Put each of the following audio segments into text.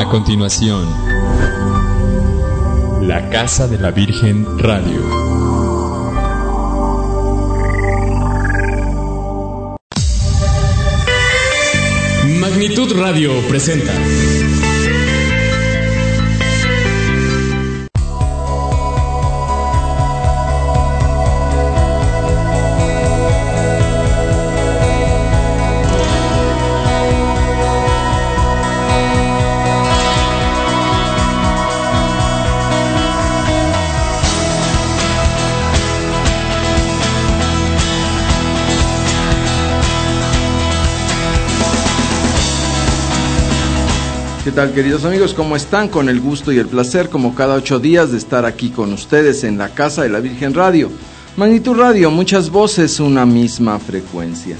A continuación, La Casa de la Virgen Radio. Magnitud Radio presenta ¿Qué tal, queridos amigos? ¿Cómo están? Con el gusto y el placer, como cada 8 días, de estar aquí con ustedes en la Casa de la Virgen Radio. Magnitud Radio, muchas voces, una misma frecuencia.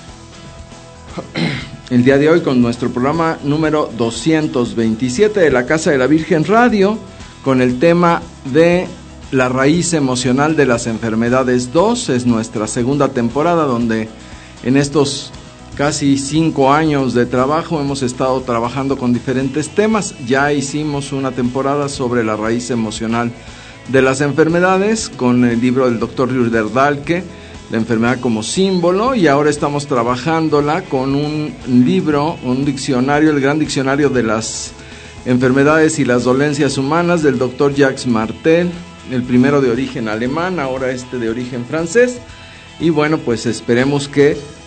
El día de hoy con nuestro programa número 227 de la Casa de la Virgen Radio, con el tema de la raíz emocional de las enfermedades 2. Es nuestra segunda temporada donde en estos casi 5 años de trabajo hemos estado trabajando con diferentes temas. Ya hicimos una temporada sobre la raíz emocional de las enfermedades con el libro del doctor Rüdiger Dahlke, La enfermedad como símbolo, y ahora estamos trabajándola con un libro, un diccionario, el gran diccionario de las enfermedades y las dolencias humanas del doctor Jacques Martel, el primero de origen alemán, ahora este de origen francés. Y bueno, pues esperemos que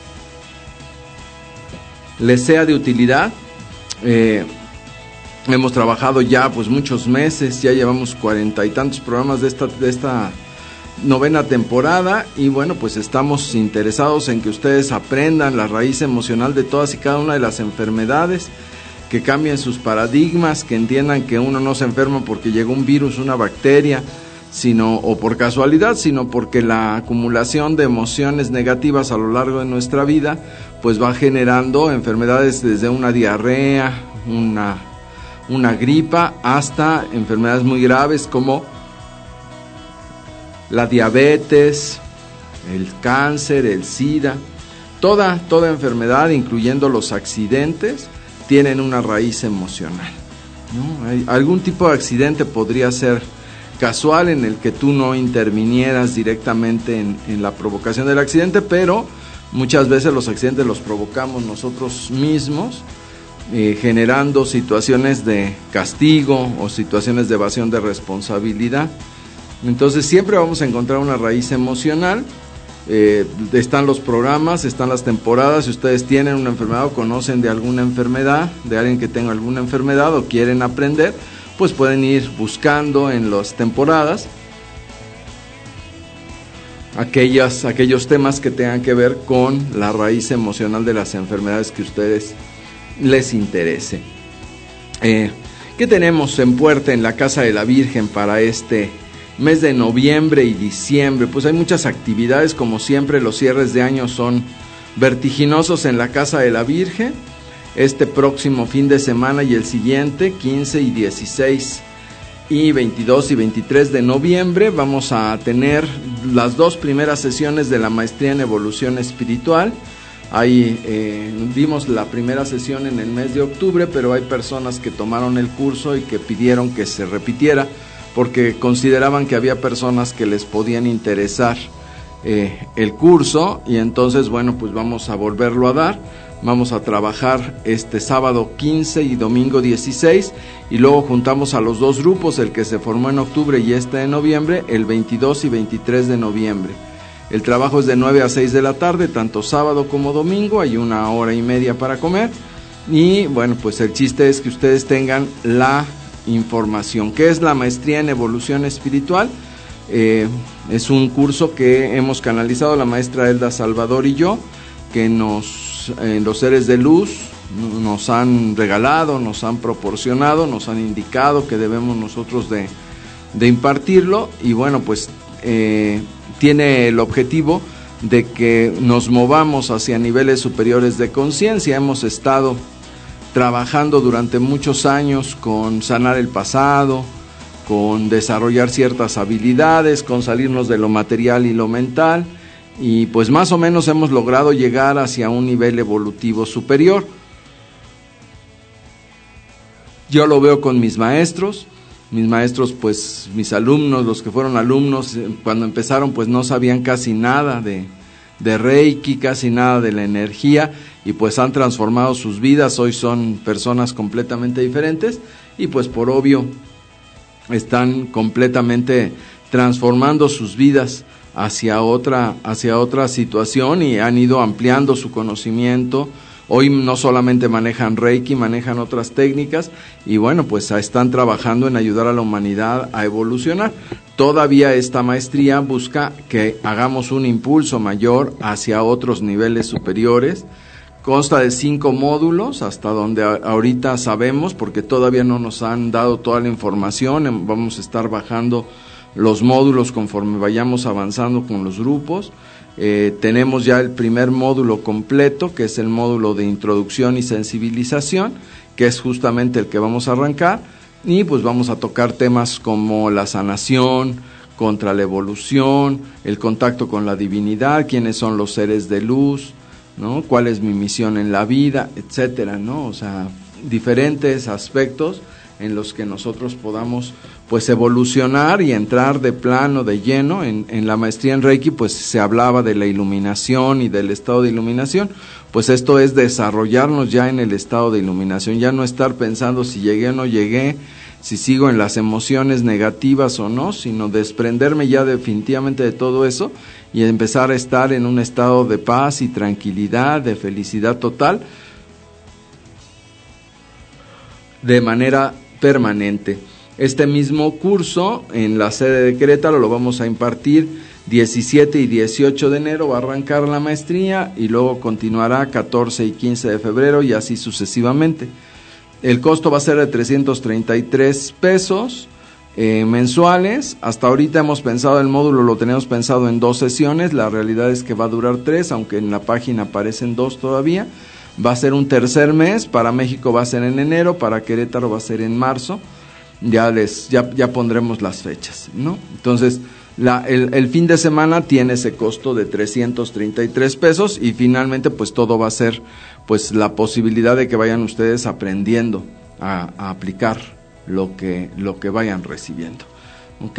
les sea de utilidad. Hemos trabajado ya pues muchos meses, ya llevamos 40 y tantos programas de esta novena temporada, y bueno, pues estamos interesados en que ustedes aprendan la raíz emocional de todas y cada una de las enfermedades, que cambien sus paradigmas, que entiendan que uno no se enferma porque llegó un virus, una bacteria, o por casualidad, sino porque la acumulación de emociones negativas a lo largo de nuestra vida pues va generando enfermedades desde una diarrea, una gripa, hasta enfermedades muy graves como la diabetes, el cáncer, el SIDA. Toda enfermedad, incluyendo los accidentes, tienen una raíz emocional, ¿no? Algún tipo de accidente podría ser casual, en el que tú no intervinieras directamente en la provocación del accidente, pero muchas veces los accidentes los provocamos nosotros mismos, generando situaciones de castigo o situaciones de evasión de responsabilidad. Entonces siempre vamos a encontrar una raíz emocional. Están los programas, están las temporadas. Si ustedes tienen una enfermedad o conocen de alguna enfermedad, de alguien que tenga alguna enfermedad o quieren aprender, pues pueden ir buscando en las temporadas aquellos temas que tengan que ver con la raíz emocional de las enfermedades que a ustedes les interese. ¿Qué tenemos en puerta en la Casa de la Virgen para este mes de noviembre y diciembre? Pues hay muchas actividades, como siempre. Los cierres de año son vertiginosos en la Casa de la Virgen. Este próximo fin de semana y el siguiente, 15 y 16 y 22 y 23 de noviembre, vamos a tener las 2 primeras sesiones de la maestría en evolución espiritual. Ahí dimos la primera sesión en el mes de octubre, pero hay personas que tomaron el curso y que pidieron que se repitiera porque consideraban que había personas que les podían interesar el curso, y entonces bueno, pues vamos a volverlo a dar. Vamos a trabajar este sábado 15 y domingo 16, y luego juntamos a los 2 grupos, el que se formó en octubre y este de noviembre, el 22 y 23 de noviembre. El trabajo es de 9 a 6 de la tarde, tanto sábado como domingo. Hay 1 hora y media para comer, y bueno, pues el chiste es que ustedes tengan la información. ¿Qué es la maestría en evolución espiritual? Es un curso que hemos canalizado la maestra Elda Salvador y yo, que los seres de luz nos han regalado, nos han proporcionado, nos han indicado que debemos nosotros de impartirlo. Y bueno, pues tiene el objetivo de que nos movamos hacia niveles superiores de conciencia. Hemos estado trabajando durante muchos años con sanar el pasado, con desarrollar ciertas habilidades, con salirnos de lo material y lo mental, y pues más o menos hemos logrado llegar hacia un nivel evolutivo superior. Yo lo veo con mis maestros, pues mis alumnos, los que fueron alumnos, cuando empezaron pues no sabían casi nada de Reiki, casi nada de la energía, y pues han transformado sus vidas. Hoy son personas completamente diferentes y pues por obvio están completamente transformando sus vidas hacia otra situación y han ido ampliando su conocimiento. Hoy no solamente manejan Reiki, manejan otras técnicas y bueno, pues están trabajando en ayudar a la humanidad a evolucionar. Todavía esta maestría busca que hagamos un impulso mayor hacia otros niveles superiores. Consta de 5 módulos, hasta donde ahorita sabemos, porque todavía no nos han dado toda la información. Vamos a estar bajando los módulos conforme vayamos avanzando con los grupos. Tenemos ya el primer módulo completo, que es el módulo de introducción y sensibilización, que es justamente el que vamos a arrancar, y pues vamos a tocar temas como la sanación, contra la evolución, el contacto con la divinidad, quiénes son los seres de luz, ¿no? Cuál es mi misión en la vida, etcétera, ¿no? O sea, diferentes aspectos en los que nosotros podamos pues evolucionar y entrar de plano, de lleno. En la maestría en Reiki pues se hablaba de la iluminación y del estado de iluminación. Pues esto es desarrollarnos ya en el estado de iluminación, ya no estar pensando si llegué o no llegué, si sigo en las emociones negativas o no, sino desprenderme ya definitivamente de todo eso y empezar a estar en un estado de paz y tranquilidad, de felicidad total, de manera permanente. Este mismo curso en la sede de Querétaro lo vamos a impartir 17 y 18 de enero, va a arrancar la maestría y luego continuará 14 y 15 de febrero y así sucesivamente. El costo va a ser de 333 pesos mensuales. Hasta ahorita hemos pensado, el módulo lo tenemos pensado en 2 sesiones, la realidad es que va a durar 3, aunque en la página aparecen 2 todavía. Va a ser un tercer mes, para México va a ser en enero, para Querétaro va a ser en marzo. Ya pondremos las fechas, ¿no? Entonces, el fin de semana tiene ese costo de 333 pesos y finalmente pues todo va a ser pues la posibilidad de que vayan ustedes aprendiendo a aplicar lo que vayan recibiendo, ¿ok?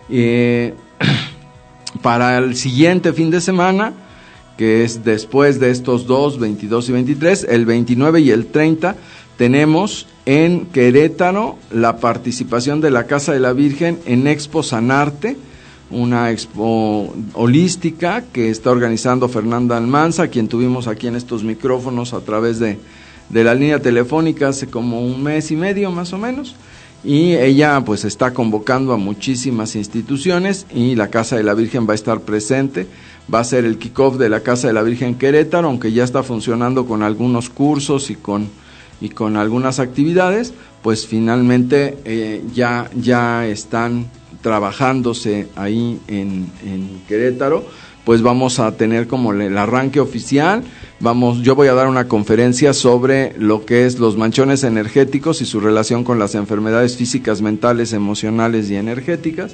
Para el siguiente fin de semana, que es después de estos 2, 22 y 23, el 29 y el 30, tenemos en Querétaro la participación de la Casa de la Virgen en Expo Sanarte, una expo holística que está organizando Fernanda Almanza, quien tuvimos aquí en estos micrófonos a través de la línea telefónica hace como un mes y medio más o menos, y ella pues está convocando a muchísimas instituciones y la Casa de la Virgen va a estar presente. Va a ser el kickoff de la Casa de la Virgen Querétaro, aunque ya está funcionando con algunos cursos y con algunas actividades, pues finalmente ya están trabajándose ahí en Querétaro. Pues vamos a tener como el arranque oficial. Yo voy a dar una conferencia sobre lo que es los manchones energéticos y su relación con las enfermedades físicas, mentales, emocionales y energéticas.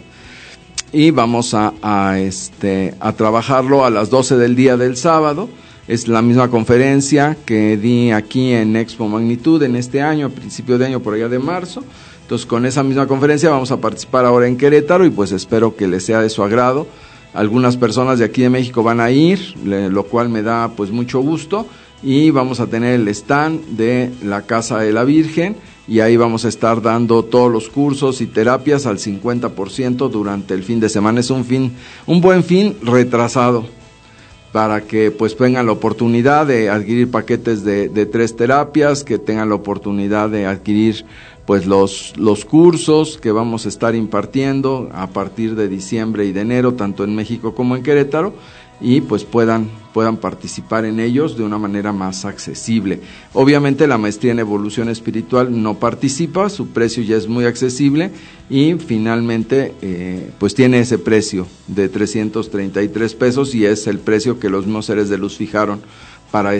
Y vamos a trabajarlo a las 12 del día del sábado. Es la misma conferencia que di aquí en Expo Magnitud en este año, a principio de año, por allá de marzo. Entonces, con esa misma conferencia vamos a participar ahora en Querétaro y pues espero que les sea de su agrado. Algunas personas de aquí de México van a ir, lo cual me da pues mucho gusto, y vamos a tener el stand de la Casa de la Virgen y ahí vamos a estar dando todos los cursos y terapias al 50% durante el fin de semana. Es un buen fin retrasado para que pues tengan la oportunidad de adquirir paquetes de 3 terapias, que tengan la oportunidad de adquirir pues los cursos que vamos a estar impartiendo a partir de diciembre y de enero, tanto en México como en Querétaro, y pues puedan participar en ellos de una manera más accesible. Obviamente la maestría en evolución espiritual no participa, su precio ya es muy accesible y finalmente pues tiene ese precio de 333 pesos y es el precio que los mismos seres de luz fijaron para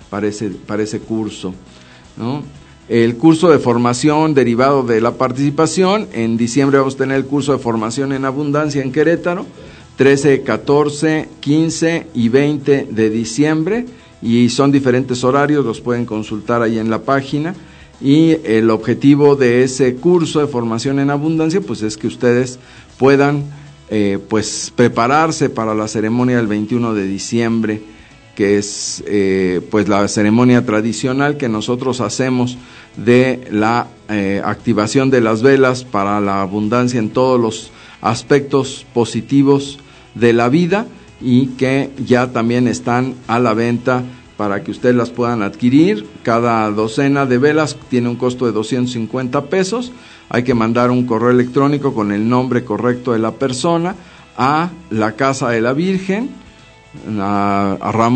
ese curso, ¿no? El curso de formación derivado de la participación, en diciembre vamos a tener el curso de formación en abundancia en Querétaro, 13, 14, 15 y 20 de diciembre, y son diferentes horarios, los pueden consultar ahí en la página. y el objetivo de ese curso de formación en abundancia pues es que ustedes puedan pues prepararse para la ceremonia del 21 de diciembre, que es pues la ceremonia tradicional que nosotros hacemos de la activación de las velas para la abundancia en todos los aspectos positivos de la vida, y que ya también están a la venta para que ustedes las puedan adquirir. Cada docena de velas tiene un costo de 250 pesos. Hay que mandar un correo electrónico con el nombre correcto de la persona a la Casa de la Virgen, a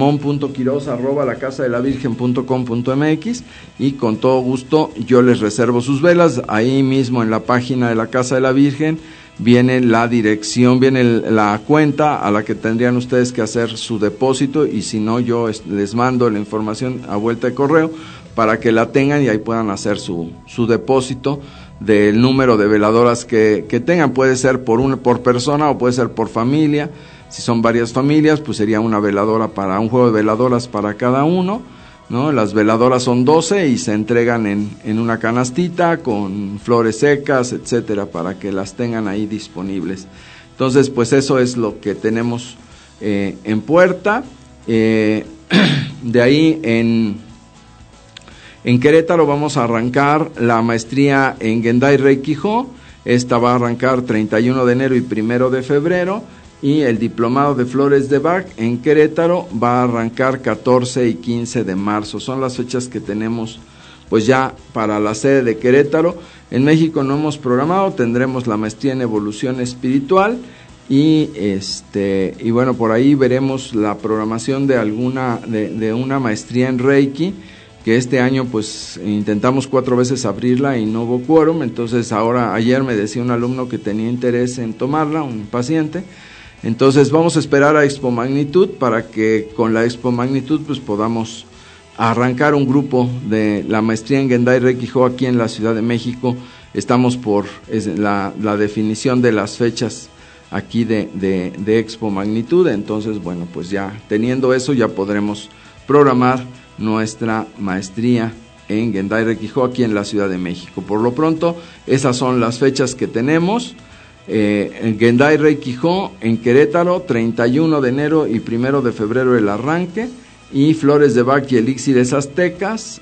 ramon.quiroz@lacasadelavirgen.com.mx, y con todo gusto yo les reservo sus velas. Ahí mismo en la página de la Casa de la Virgen viene la dirección, viene la cuenta a la que tendrían ustedes que hacer su depósito, y si no, yo les mando la información a vuelta de correo para que la tengan y ahí puedan hacer su depósito del número de veladoras que tengan. Puede ser por persona o puede ser por familia. Si son varias familias, pues sería una veladora para un juego de veladoras para cada uno, ¿no? Las veladoras son 12 y se entregan en una canastita con flores secas, etcétera, para que las tengan ahí disponibles. Entonces, pues eso es lo que tenemos en puerta. De ahí en Querétaro vamos a arrancar la maestría en Gendai Reiki Jo. Esta va a arrancar 31 de enero y 1 de febrero. Y el diplomado de Flores de Bach en Querétaro va a arrancar 14 y 15 de marzo. Son las fechas que tenemos pues ya para la sede de Querétaro. En México no hemos programado, tendremos la maestría en evolución espiritual y bueno, por ahí veremos la programación de una maestría en Reiki, que este año pues intentamos 4 veces abrirla y no hubo quórum. Entonces ayer me decía un alumno que tenía interés en tomarla, un paciente. Entonces vamos a esperar a Expo Magnitud para que con la Expo Magnitud pues podamos arrancar un grupo de la maestría en Gendai Reiki Jo aquí en la Ciudad de México. Estamos por la definición de las fechas aquí de Expo Magnitud. Entonces, bueno, pues ya teniendo eso ya podremos programar nuestra maestría en Gendai Reiki Jo aquí en la Ciudad de México. Por lo pronto, esas son las fechas que tenemos. En Gendai Reiki Jo en Querétaro, 31 de enero y 1 de febrero el arranque, y Flores de Bach y Elixires Aztecas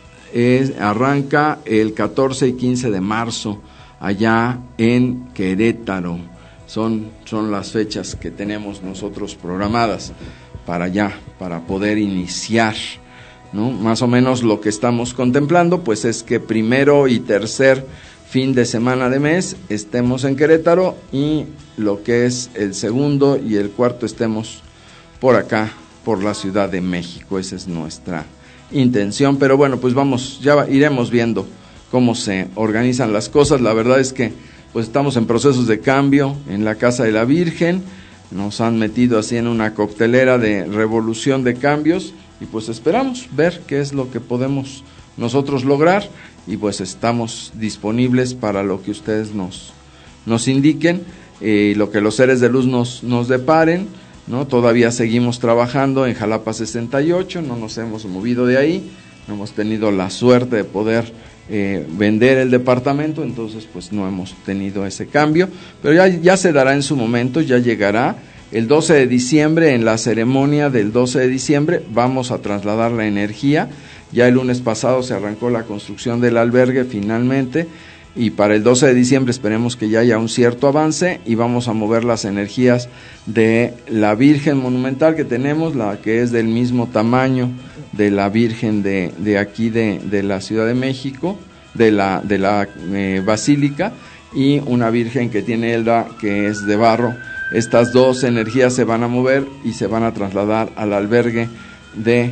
arranca el 14 y 15 de marzo allá en Querétaro. Son las fechas que tenemos nosotros programadas para allá, para poder iniciar, ¿no? Más o menos lo que estamos contemplando pues es que 1 y 3 fin de semana de mes estemos en Querétaro, y lo que es el 2 y el 4 estemos por acá, por la Ciudad de México. Esa es nuestra intención, pero bueno, pues ya iremos viendo cómo se organizan las cosas. La verdad es que pues estamos en procesos de cambio en la Casa de la Virgen, nos han metido así en una coctelera de revolución de cambios, y pues esperamos ver qué es lo que podemos nosotros lograr, y pues estamos disponibles para lo que ustedes nos indiquen, lo que los seres de luz nos deparen, ¿no? Todavía seguimos trabajando en Jalapa 68, no nos hemos movido de ahí, no hemos tenido la suerte de poder vender el departamento, entonces pues no hemos tenido ese cambio, pero ya se dará en su momento, ya llegará. El 12 de diciembre, en la ceremonia del 12 de diciembre, vamos a trasladar la energía. Ya el lunes pasado se arrancó la construcción del albergue finalmente, y para el 12 de diciembre esperemos que ya haya un cierto avance, y vamos a mover las energías de la Virgen monumental que tenemos, la que es del mismo tamaño de la Virgen de aquí de la Ciudad de México, de la Basílica, y una Virgen que tiene Elda, que es de barro. Estas dos energías se van a mover y se van a trasladar al albergue de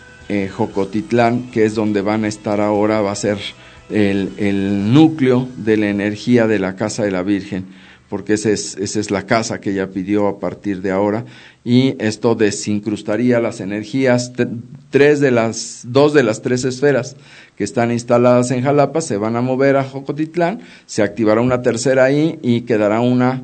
Jocotitlán, que es donde van a estar ahora, va a ser el núcleo de la energía de la Casa de la Virgen, porque esa es la casa que ella pidió a partir de ahora, y esto desincrustaría las energías. 2 de las 3 esferas que están instaladas en Jalapa se van a mover a Jocotitlán, se activará una tercera ahí, y quedará una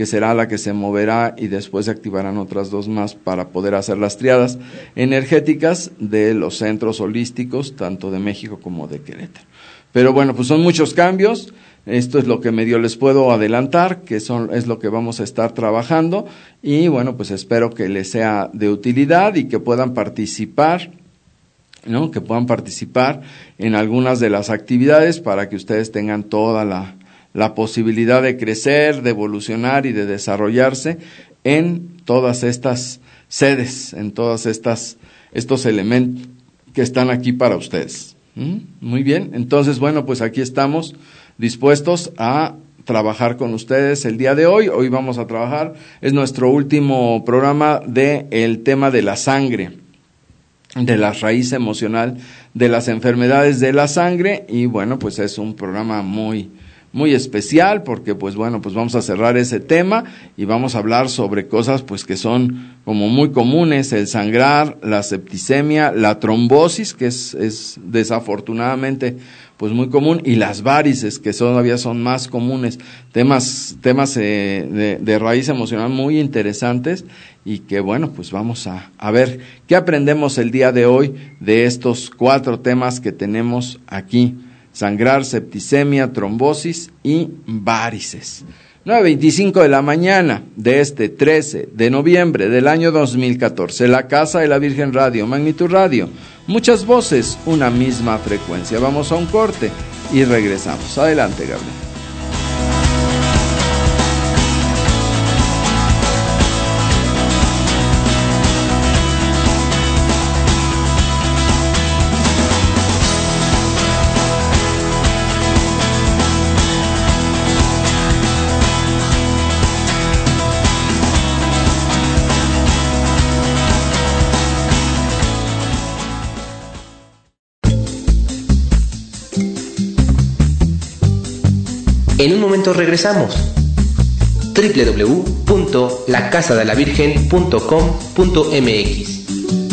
que será la que se moverá y después se activarán otras 2 más para poder hacer las triadas energéticas de los centros holísticos, tanto de México como de Querétaro. Pero bueno, pues son muchos cambios. Esto es lo que medio les puedo adelantar, que es lo que vamos a estar trabajando, y bueno, pues espero que les sea de utilidad y que puedan participar, ¿no? Que puedan participar en algunas de las actividades para que ustedes tengan toda la posibilidad de crecer, de evolucionar y de desarrollarse en todas estas sedes, en todas estos elementos que están aquí para ustedes. Muy bien, entonces bueno, pues aquí estamos dispuestos a trabajar con ustedes el día de hoy. Hoy vamos a trabajar, es nuestro último programa del tema de la sangre, de la raíz emocional de las enfermedades de la sangre, y bueno, pues es un programa muy especial porque pues bueno, pues vamos a cerrar ese tema y vamos a hablar sobre cosas pues que son como muy comunes: el sangrar, la septicemia, la trombosis, que es desafortunadamente pues muy común, y las varices, que todavía son más comunes. Temas de raíz emocional muy interesantes, y que bueno, pues vamos a ver qué aprendemos el día de hoy de estos 4 temas que tenemos aquí: sangrar, septicemia, trombosis y varices. 9:25 de la mañana de este 13 de noviembre del año 2014, la Casa de la Virgen Radio, Magnitud Radio, muchas voces, una misma frecuencia. Vamos a un corte y regresamos. Adelante, Gabriel. En un momento regresamos. www.lacasadelavirgen.com.mx.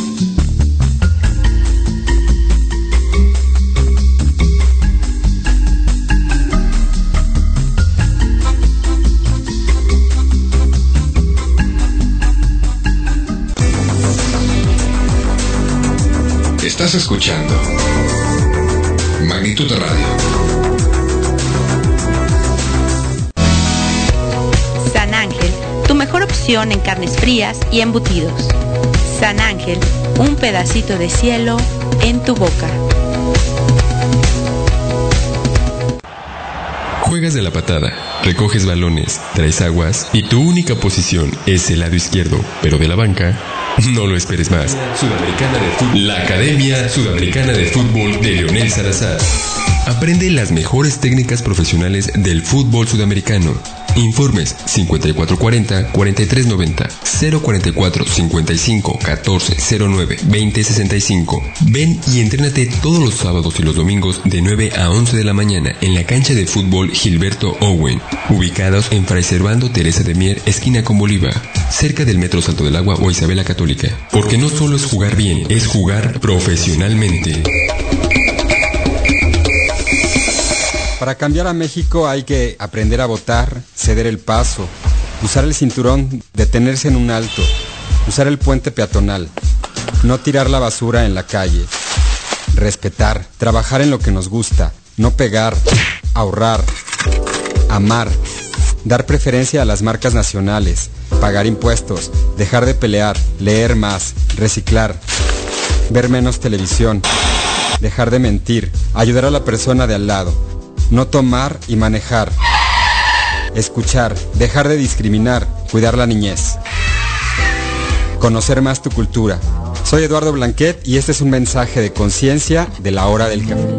Estás escuchando Magnitud Radio. San Ángel, tu mejor opción en carnes frías y embutidos. San Ángel, un pedacito de cielo en tu boca. Juegas de la patada, recoges balones, traes aguas y tu única posición es el lado izquierdo, pero de la banca. No lo esperes más. Sudamericana de Fútbol. La Academia Sudamericana de Fútbol de Leonel Salazar. Aprende las mejores técnicas profesionales del fútbol sudamericano. Informes 5440-4390, 044-55-1409-2065. Ven y entrénate todos los sábados y los domingos de 9 a 11 de la mañana en la cancha de fútbol Gilberto Owen, ubicados en Fray Servando Teresa de Mier, esquina con Bolívar, cerca del Metro Salto del Agua o Isabela Católica. Porque no solo es jugar bien, es jugar profesionalmente. Para cambiar a México hay que aprender a votar, ceder el paso, usar el cinturón, detenerse en un alto, usar el puente peatonal, no tirar la basura en la calle, respetar, trabajar en lo que nos gusta, no pegar, ahorrar, amar, dar preferencia a las marcas nacionales, pagar impuestos, dejar de pelear, leer más, reciclar, ver menos televisión, dejar de mentir, ayudar a la persona de al lado, no tomar y manejar, escuchar, dejar de discriminar, cuidar la niñez, conocer más tu cultura. Soy Eduardo Blanquet y este es un mensaje de conciencia de la hora del café.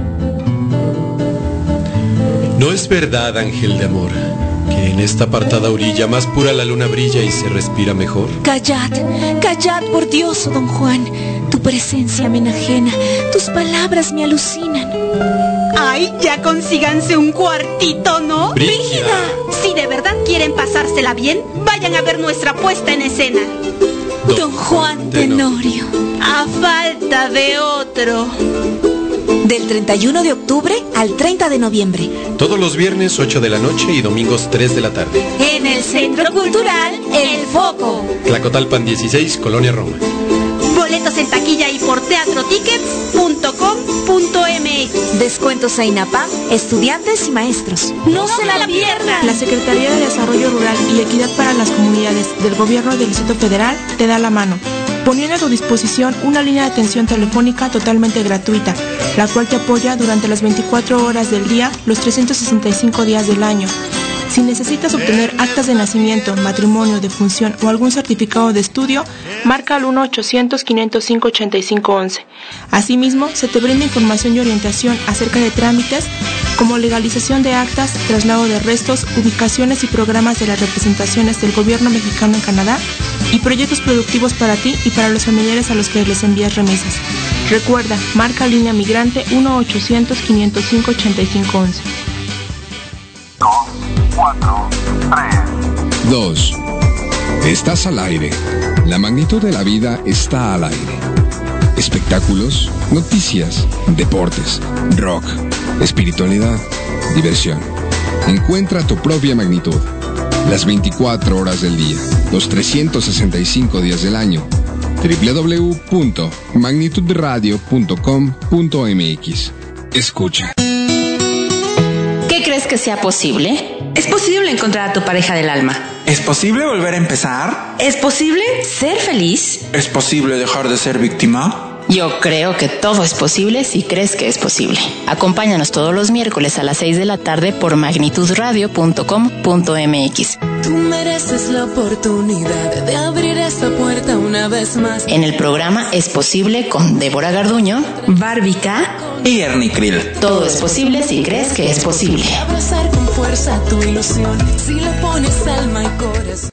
¿No es verdad, ángel de amor, que en esta apartada orilla más pura la luna brilla y se respira mejor? Callad, callad, por Dios, oh don Juan. Tu presencia me enajena, tus palabras me alucinan. Ay, ya consíganse un cuartito, ¿no? ¡Brígida! Si de verdad quieren pasársela bien, vayan a ver nuestra puesta en escena. Don Juan Tenorio. A falta de otro. del 31 de octubre al 30 de noviembre. Todos los viernes 8 de la noche y domingos 3 de la tarde. En el Centro Cultural El Foco. Tlacotalpan 16, Colonia Roma. Boletos en taquilla y por teatrotickets.com.mx. Descuentos a INAPAM, estudiantes y maestros. ¡No se la pierdan! La Secretaría de Desarrollo Rural y Equidad para las Comunidades del Gobierno del Distrito Federal te da la mano, poniendo a tu disposición una línea de atención telefónica totalmente gratuita, la cual te apoya durante las 24 horas del día, los 365 días del año. Si necesitas obtener actas de nacimiento, matrimonio, defunción o algún certificado de estudio, marca al 1-800-505-8511. Asimismo, se te brinda información y orientación acerca de trámites como legalización de actas, traslado de restos, ubicaciones y programas de las representaciones del gobierno mexicano en Canadá y proyectos productivos para ti y para los familiares a los que les envías remesas. Recuerda, marca línea migrante 1-800-505-8511. 4, 3, 2. Estás al aire. La magnitud de la vida está al aire. Espectáculos, noticias, deportes, rock, espiritualidad, diversión. Encuentra tu propia magnitud. Las 24 horas del día, los 365 días del año. www.magnitudradio.com.mx. Escucha. ¿Qué crees que sea posible? ¿Es posible encontrar a tu pareja del alma? ¿Es posible volver a empezar? ¿Es posible ser feliz? ¿Es posible dejar de ser víctima? Yo creo que todo es posible si crees que es posible. Acompáñanos todos los miércoles a las 6 de la tarde por magnitudradio.com.mx. Tú mereces la oportunidad de abrir esta puerta una vez más. En el programa Es Posible con Débora Garduño, Bárbica y Ernie Krill. Todo es posible si crees que es posible. Abrazar con fuerza tu ilusión, si le pones alma y corazón.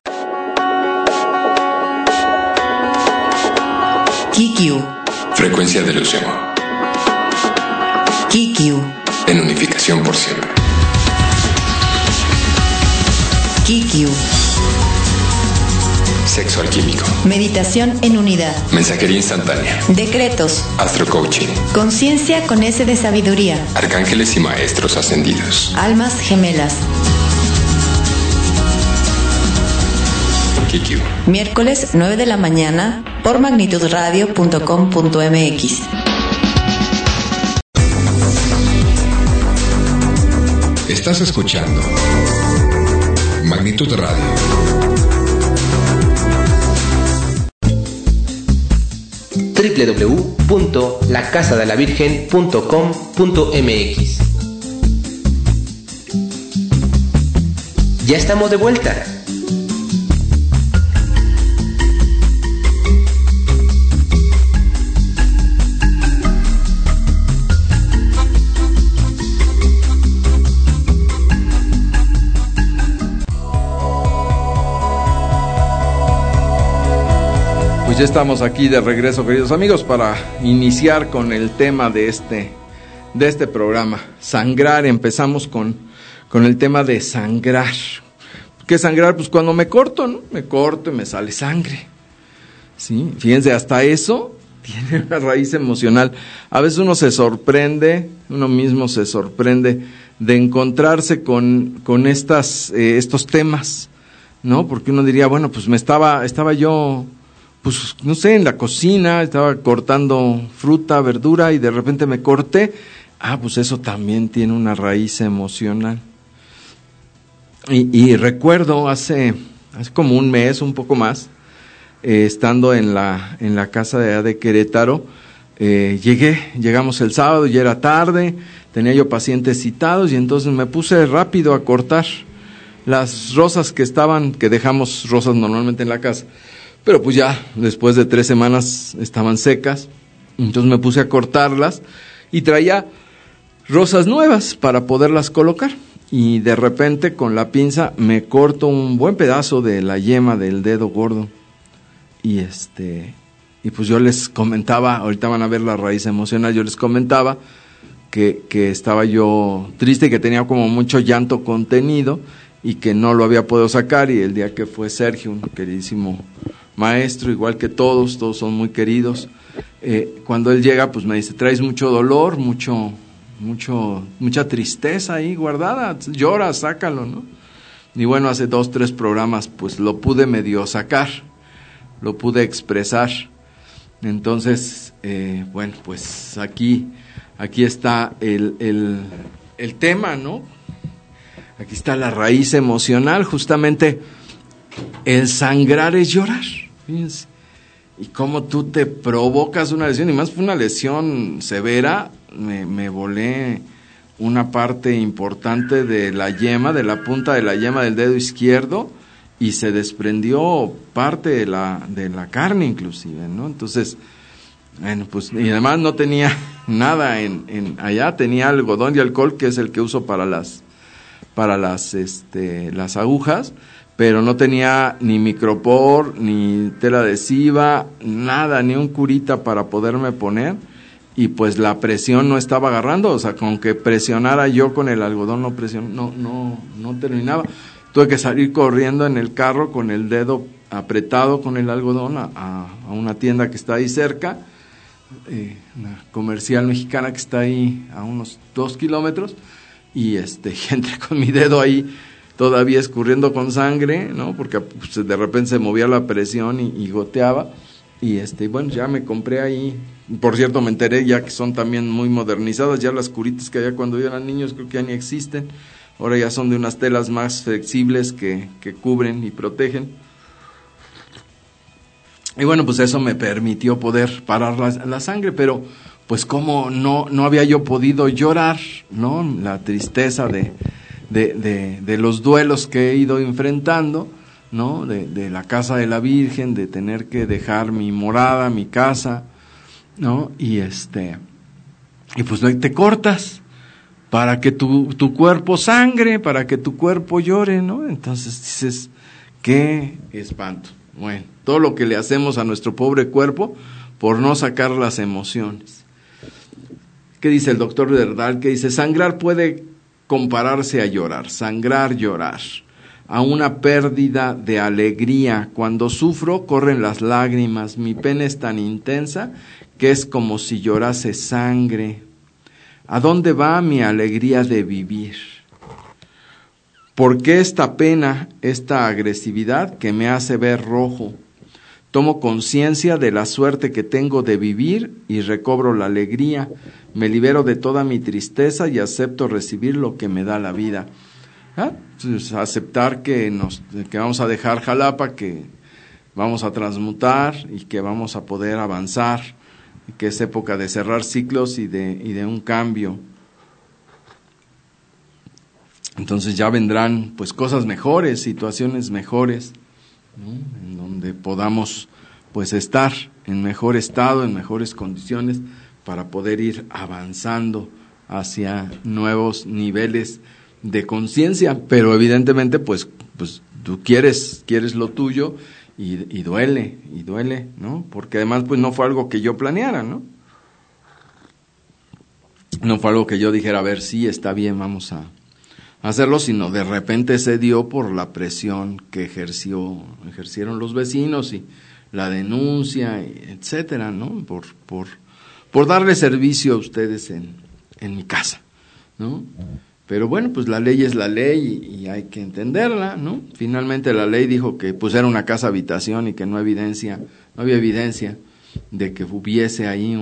KQ. Frecuencia de ilusión. KQ. En unificación por siempre. KQ. Sexo alquímico. Meditación en unidad. Mensajería instantánea. Decretos. Astrocoaching. Conciencia con S de sabiduría. Arcángeles y maestros ascendidos. Almas gemelas. KQ. Miércoles 9 de la mañana por magnitudradio.com.mx. Estás escuchando Magnitud Radio. www.lacasadelavirgen.com.mx. Ya estamos de vuelta. Pues ya estamos aquí de regreso, queridos amigos, para iniciar con el tema de este programa, sangrar. Empezamos con el tema de sangrar. ¿Qué sangrar? Pues cuando me corto, ¿no? Me corto y me sale sangre. Sí, fíjense, hasta eso tiene una raíz emocional. A veces uno mismo se sorprende de encontrarse con estos temas, ¿no? Porque uno diría, bueno, pues estaba yo, pues no sé, en la cocina, estaba cortando fruta, verdura y de repente me corté. Pues eso también tiene una raíz emocional. Y recuerdo hace como un mes, un poco más, estando en la casa de Querétaro, llegamos el sábado, ya era tarde, tenía yo pacientes citados y entonces me puse rápido a cortar las rosas que dejamos rosas normalmente en la casa. Pero pues ya después de 3 semanas estaban secas, entonces me puse a cortarlas y traía rosas nuevas para poderlas colocar. Y de repente con la pinza me corto un buen pedazo de la yema del dedo gordo. Y pues yo les comentaba, ahorita van a ver la raíz emocional, yo les comentaba que estaba yo triste y que tenía como mucho llanto contenido y que no lo había podido sacar. Y el día que fue Sergio, un queridísimo maestro, igual que todos son muy queridos. Cuando él llega, pues me dice, traes mucho dolor, mucha tristeza ahí guardada, llora, sácalo, ¿no? Y bueno, hace 2-3 programas, pues lo pude medio sacar, lo pude expresar. Entonces, bueno, pues aquí está el tema, ¿no? Aquí está la raíz emocional, justamente el sangrar es llorar, fíjense. Y cómo tú te provocas una lesión, y más fue una lesión severa, me volé una parte importante de la yema, de la punta de la yema del dedo izquierdo, y se desprendió parte de la carne inclusive, ¿no? Entonces, bueno, pues, y además no tenía nada allá, tenía algodón y alcohol, que es el que uso para las agujas, pero no tenía ni micropor, ni tela adhesiva, nada, ni un curita para poderme poner, y pues la presión no estaba agarrando, o sea, con que presionara yo con el algodón no terminaba. Tuve que salir corriendo en el carro con el dedo apretado con el algodón a una tienda que está ahí cerca, una comercial mexicana que está ahí a unos 2 kilómetros, y entré con mi dedo ahí todavía escurriendo con sangre, ¿no? Porque pues, de repente se movía la presión y goteaba, y bueno, ya me compré ahí. Por cierto, me enteré ya que son también muy modernizadas, ya las curitas que había cuando yo era niño creo que ya ni existen, ahora ya son de unas telas más flexibles que cubren y protegen. Y bueno, pues eso me permitió poder parar la sangre, pero pues como no había yo podido llorar, ¿no? La tristeza de los duelos que he ido enfrentando, ¿no? De la casa de la Virgen, de tener que dejar mi morada, mi casa, ¿no? Y pues te cortas para que tu cuerpo sangre, para que tu cuerpo llore, ¿no? Entonces dices, qué espanto. Bueno, todo lo que le hacemos a nuestro pobre cuerpo por no sacar las emociones. ¿Qué dice el doctor Verdal? Que dice, sangrar puede compararse a llorar, sangrar, llorar, a una pérdida de alegría. Cuando sufro, corren las lágrimas, mi pena es tan intensa que es como si llorase sangre. ¿A dónde va mi alegría de vivir? ¿Por qué esta pena, esta agresividad que me hace ver rojo? Tomo conciencia de la suerte que tengo de vivir y recobro la alegría. Me libero de toda mi tristeza y acepto recibir lo que me da la vida. Pues aceptar que vamos a dejar Jalapa, que vamos a transmutar y que vamos a poder avanzar, y que es época de cerrar ciclos y de un cambio. Entonces ya vendrán pues cosas mejores, situaciones mejores, ¿no? En donde podamos pues estar en mejor estado, en mejores condiciones para poder ir avanzando hacia nuevos niveles de conciencia, pero evidentemente pues tú quieres lo tuyo y duele, ¿no? Porque además pues no fue algo que yo planeara, ¿no? No fue algo que yo dijera, a ver, sí, está bien, vamos a hacerlo, sino de repente se dio por la presión que ejercieron los vecinos y la denuncia, etcétera, ¿no? Por darle servicio a ustedes en mi casa, ¿no? Pero bueno, pues la ley es la ley y hay que entenderla, ¿no? Finalmente la ley dijo que pues era una casa habitación y que no había evidencia de que hubiese ahí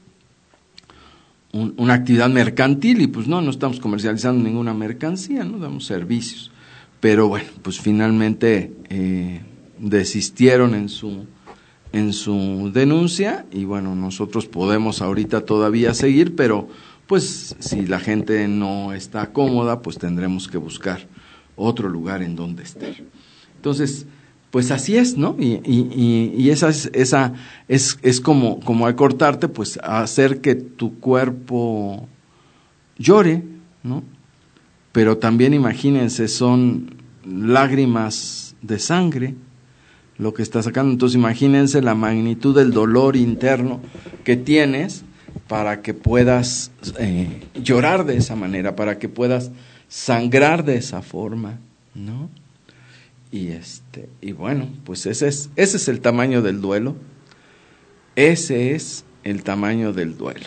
una actividad mercantil, y pues no estamos comercializando ninguna mercancía, no damos servicios. Pero bueno, pues finalmente desistieron en su denuncia, y bueno, nosotros podemos ahorita todavía seguir, pero pues si la gente no está cómoda, pues tendremos que buscar otro lugar en donde estar. Entonces, pues así es, ¿no? Y esa es como al cortarte, pues hacer que tu cuerpo llore, ¿no? Pero también imagínense, son lágrimas de sangre lo que está sacando. Entonces imagínense la magnitud del dolor interno que tienes para que puedas llorar de esa manera, para que puedas sangrar de esa forma, ¿no? Y bueno, pues ese es el tamaño del duelo. Ese es el tamaño del duelo.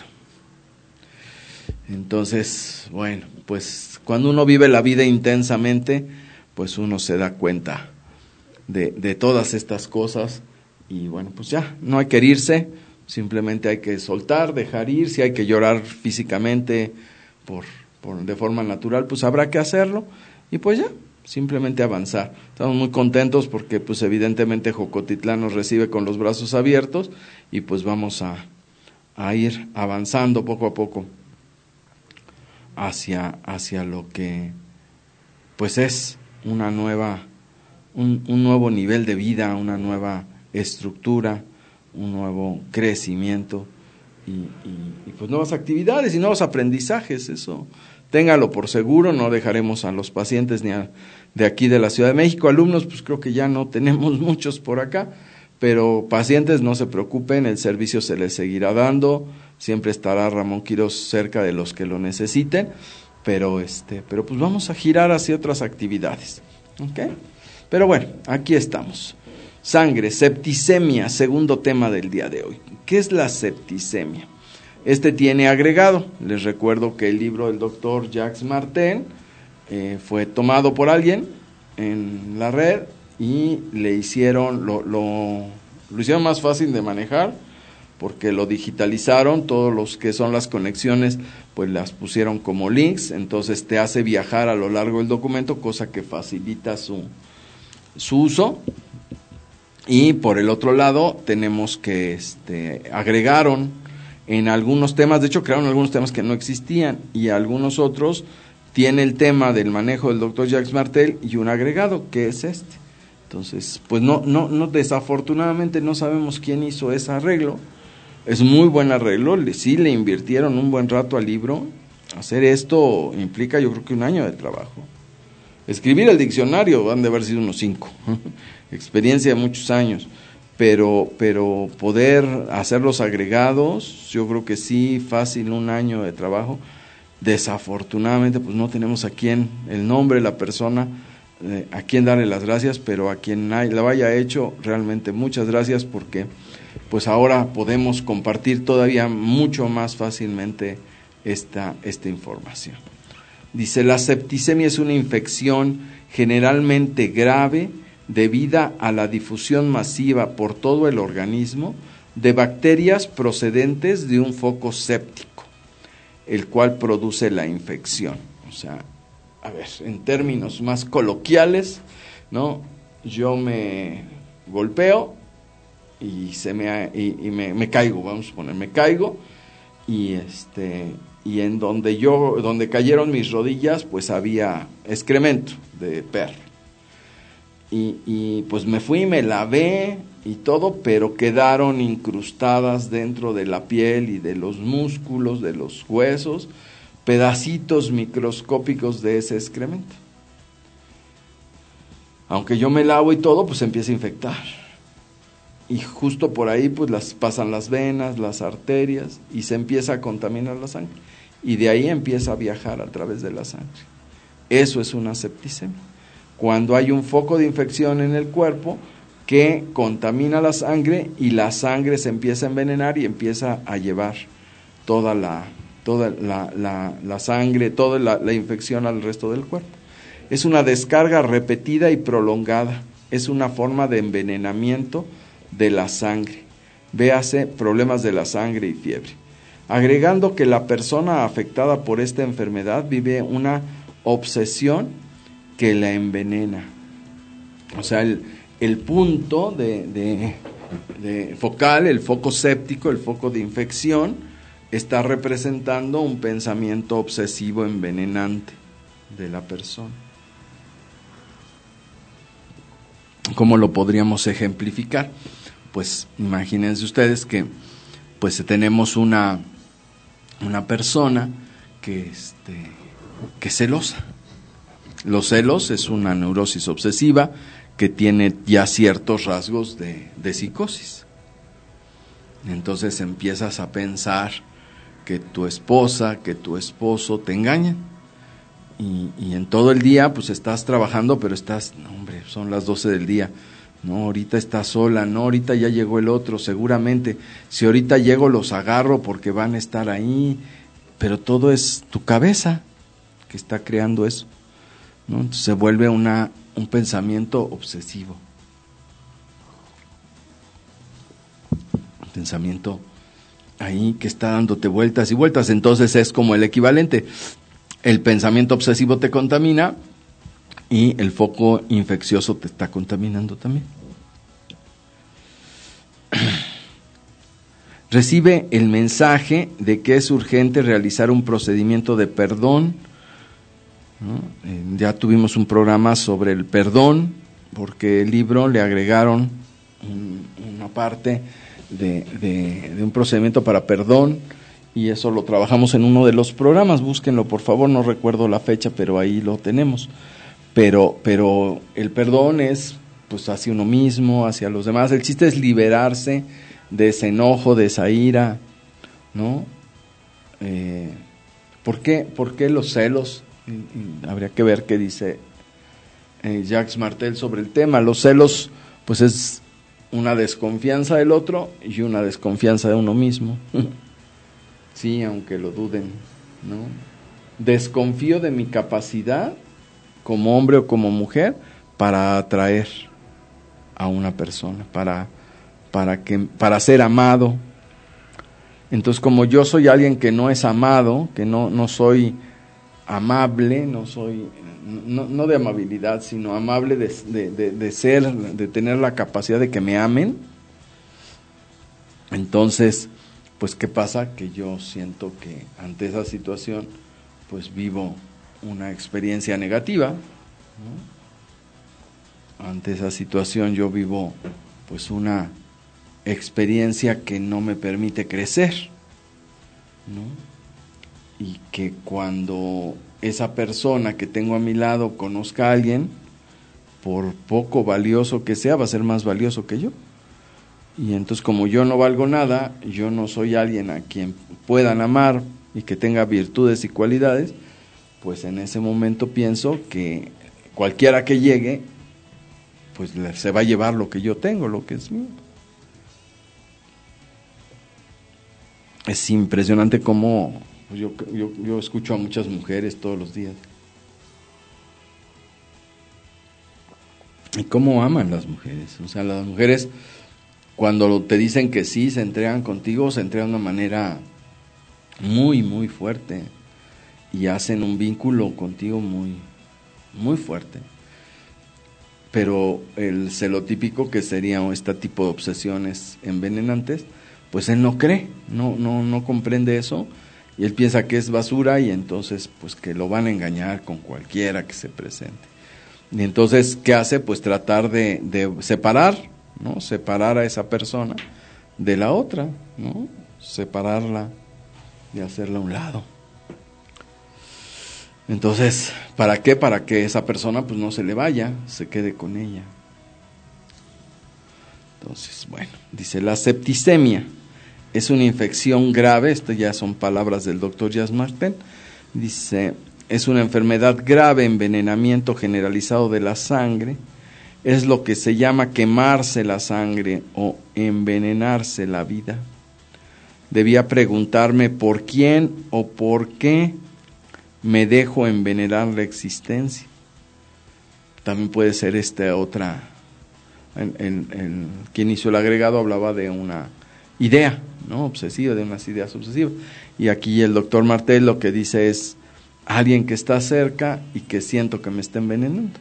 Entonces, bueno, pues cuando uno vive la vida intensamente, pues uno se da cuenta de todas estas cosas. Y bueno, pues ya, no hay que herirse, simplemente hay que soltar, dejar ir. Si hay que llorar físicamente de forma natural, pues habrá que hacerlo. Y pues ya, simplemente avanzar. Estamos muy contentos porque pues evidentemente Jocotitlán nos recibe con los brazos abiertos y pues vamos a ir avanzando poco a poco hacia lo que pues es un nuevo nivel de vida, una nueva estructura, un nuevo crecimiento y pues nuevas actividades y nuevos aprendizajes. Eso téngalo por seguro. No dejaremos a los pacientes ni de aquí de la Ciudad de México. Alumnos, pues creo que ya no tenemos muchos por acá, pero pacientes no se preocupen, el servicio se les seguirá dando, siempre estará Ramón Quirós cerca de los que lo necesiten, pero pues vamos a girar hacia otras actividades, ¿ok? Pero bueno, aquí estamos. Sangre, septicemia, segundo tema del día de hoy. ¿Qué es la septicemia? Tiene agregado. Les recuerdo que el libro del doctor Jacques Martin fue tomado por alguien en la red y le hicieron lo hicieron más fácil de manejar porque lo digitalizaron. Todos los que son las conexiones pues las pusieron como links, entonces te hace viajar a lo largo del documento, cosa que facilita su uso. Y por el otro lado tenemos que agregaron en algunos temas, de hecho crearon algunos temas que no existían y algunos otros tiene el tema del manejo del doctor Jacques Martel y un agregado que es Entonces, pues no, desafortunadamente no sabemos quién hizo ese arreglo. Es muy buen arreglo, sí le invirtieron un buen rato al libro. Hacer esto implica yo creo que 1 año de trabajo. Escribir el diccionario han de haber sido unos 5, experiencia de muchos años, pero poder hacer los agregados, yo creo que sí, fácil 1 año de trabajo. Desafortunadamente pues no tenemos a quién, el nombre, la persona, a quien darle las gracias, pero a quien lo haya hecho, realmente muchas gracias porque pues ahora podemos compartir todavía mucho más fácilmente esta información. Dice, la septicemia es una infección generalmente grave debida a la difusión masiva por todo el organismo de bacterias procedentes de un foco séptico, el cual produce la infección. O sea, a ver, en términos más coloquiales, ¿no? Yo me golpeo y me caigo, vamos a poner, me caigo y en donde cayeron mis rodillas pues había excremento de perro y pues me fui, me lavé y todo, pero quedaron incrustadas dentro de la piel y de los músculos, de los huesos, pedacitos microscópicos de ese excremento. Aunque yo me lavo y todo, pues empieza a infectar. Y justo por ahí pues pasan las venas, las arterias y se empieza a contaminar la sangre. Y de ahí empieza a viajar a través de la sangre. Eso es una septicemia. Cuando hay un foco de infección en el cuerpo que contamina la sangre y la sangre se empieza a envenenar y empieza a llevar toda la sangre, toda la infección al resto del cuerpo. Es una descarga repetida y prolongada. Es una forma de envenenamiento de la sangre. Véase problemas de la sangre y fiebre. Agregando que la persona afectada por esta enfermedad vive una obsesión que la envenena. O sea, el punto de focal, el foco séptico, el foco de infección, está representando un pensamiento obsesivo envenenante de la persona. ¿Cómo lo podríamos ejemplificar? Pues imagínense ustedes que pues tenemos una persona que es celosa. Los celos es una neurosis obsesiva que tiene ya ciertos rasgos de psicosis. Entonces empiezas a pensar que tu esposa, que tu esposo te engañan, y en todo el día pues estás trabajando, pero estás, no, hombre, son las 12 del día, no, ahorita estás sola, no, ahorita ya llegó el otro, seguramente, si ahorita llego los agarro porque van a estar ahí, pero todo es tu cabeza que está creando eso, ¿no? Entonces se vuelve un pensamiento obsesivo, un pensamiento ahí que está dándote vueltas y vueltas. Entonces es como el equivalente, el pensamiento obsesivo te contamina y el foco infeccioso te está contaminando también. Recibe el mensaje de que es urgente realizar un procedimiento de perdón, ¿no? Ya tuvimos un programa sobre el perdón, porque el libro le agregaron una parte de un procedimiento para perdón, y eso lo trabajamos en uno de los programas, búsquenlo por favor, no recuerdo la fecha, pero ahí lo tenemos. Pero el perdón es pues hacia uno mismo, hacia los demás. El chiste es liberarse de ese enojo, de esa ira, ¿no? ¿Por qué los celos? Habría que ver qué dice Jacques Martel sobre el tema. Los celos pues es una desconfianza del otro y una desconfianza de uno mismo. Sí, aunque lo duden, ¿no? Desconfío de mi capacidad como hombre o como mujer para atraer a una persona, para ser amado. Entonces, como yo soy alguien que no es amado, que no soy amable, no de amabilidad, sino amable de ser, de tener la capacidad de que me amen, entonces, pues, ¿qué pasa? Que yo siento que ante esa situación, pues, vivo una experiencia negativa, ¿no? Ante esa situación yo vivo, pues, una experiencia que no me permite crecer, ¿no? Y que cuando esa persona que tengo a mi lado conozca a alguien, por poco valioso que sea, va a ser más valioso que yo. Y entonces, como yo no valgo nada, yo no soy alguien a quien puedan amar y que tenga virtudes y cualidades, pues en ese momento pienso que cualquiera que llegue, pues se va a llevar lo que yo tengo, lo que es mío. Es impresionante cómo pues yo escucho a muchas mujeres todos los días. Y cómo aman las mujeres. O sea, las mujeres, cuando te dicen que sí, se entregan contigo, se entregan de una manera muy, muy fuerte. Y hacen un vínculo contigo muy, muy fuerte. Pero el celotípico, que sería este tipo de obsesiones envenenantes, pues él no cree, no comprende eso, y él piensa que es basura, y entonces pues que lo van a engañar con cualquiera que se presente. Y entonces, ¿qué hace? Pues tratar de separar, ¿no? Separar a esa persona de la otra, ¿no? Separarla y hacerla a un lado. Entonces, ¿para qué? Para que esa persona pues no se le vaya, se quede con ella. Entonces, bueno, dice, la septicemia es una infección grave, estas ya son palabras del doctor Jacques Martel, dice, es una enfermedad grave, envenenamiento generalizado de la sangre, es lo que se llama quemarse la sangre o envenenarse la vida. Debía preguntarme por quién o por qué me dejo envenenar la existencia. También puede ser otra, quien hizo el agregado hablaba de una idea, ¿no? Obsesiva, de unas ideas obsesivas. Y aquí el doctor Martel lo que dice es alguien que está cerca y que siento que me está envenenando.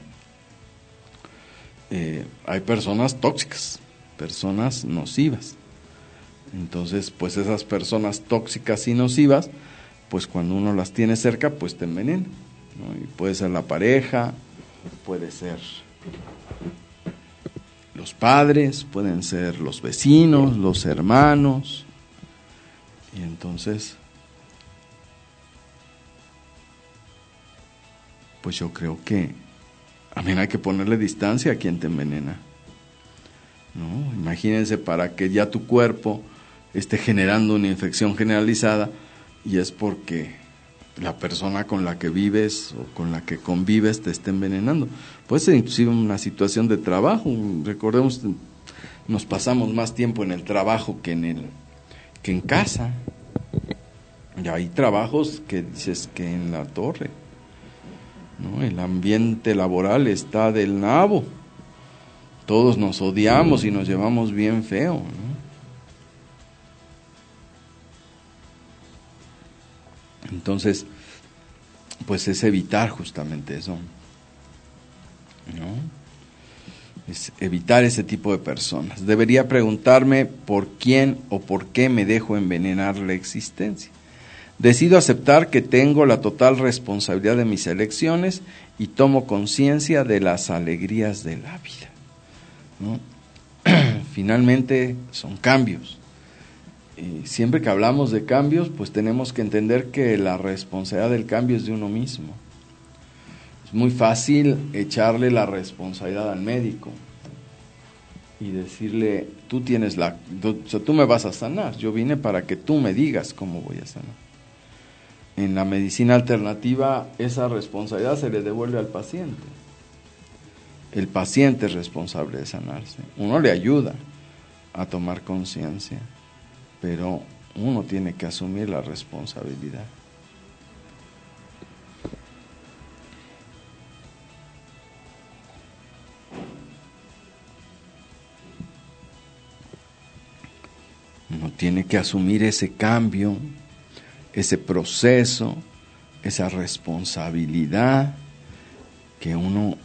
Hay personas tóxicas, personas nocivas. Entonces, pues esas personas tóxicas y nocivas, pues cuando uno las tiene cerca, pues te envenenan, ¿no? Y puede ser la pareja, puede ser los padres, pueden ser los vecinos, los hermanos. Y entonces, pues yo creo que también hay que ponerle distancia a quien te envenena, ¿no? Imagínense, para que ya tu cuerpo esté generando una infección generalizada, y es porque la persona con la que vives o con la que convives te esté envenenando. Puede ser inclusive una situación de trabajo. Recordemos, nos pasamos más tiempo en el trabajo que en casa. Y hay trabajos que dices que en la torre, ¿no? El ambiente laboral está del nabo. Todos nos odiamos y nos llevamos bien feo, ¿no? Entonces, pues es evitar justamente eso, ¿no? Es evitar ese tipo de personas. Debería preguntarme por quién o por qué me dejo envenenar la existencia. Decido aceptar que tengo la total responsabilidad de mis elecciones y tomo conciencia de las alegrías de la vida, ¿no? Finalmente son cambios. Y siempre que hablamos de cambios, pues tenemos que entender que la responsabilidad del cambio es de uno mismo. Es muy fácil echarle la responsabilidad al médico y decirle, tú me vas a sanar, yo vine para que tú me digas cómo voy a sanar. En la medicina alternativa, esa responsabilidad se le devuelve al paciente. El paciente es responsable de sanarse. Uno le ayuda a tomar conciencia, pero uno tiene que asumir la responsabilidad. Uno tiene que asumir ese cambio, ese proceso, esa responsabilidad, que uno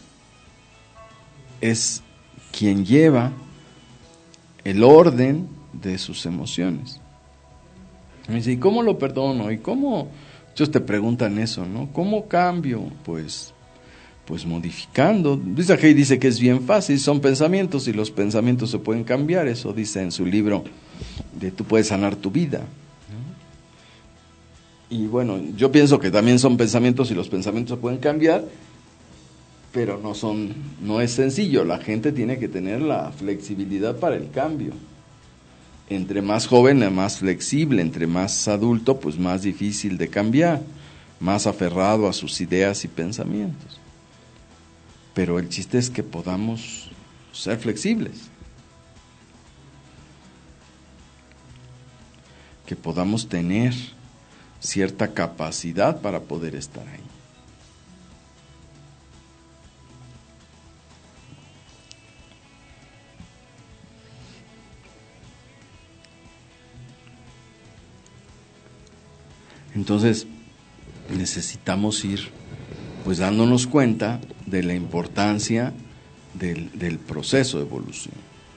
es quien lleva el orden de sus emociones. Me dice, ¿y cómo lo perdono? ¿Y cómo? Muchos te preguntan eso, ¿no? ¿Cómo cambio? Pues modificando. Luisa Hay dice que es bien fácil, son pensamientos y los pensamientos se pueden cambiar. Eso dice en su libro de Tú puedes sanar tu vida, ¿no? Y bueno, yo pienso que también son pensamientos y los pensamientos se pueden cambiar, pero no es sencillo. La gente tiene que tener la flexibilidad para el cambio. Entre más joven, más flexible; entre más adulto, pues más difícil de cambiar, más aferrado a sus ideas y pensamientos. Pero el chiste es que podamos ser flexibles, que podamos tener cierta capacidad para poder estar ahí. Entonces, necesitamos ir pues dándonos cuenta de la importancia del proceso de evolución,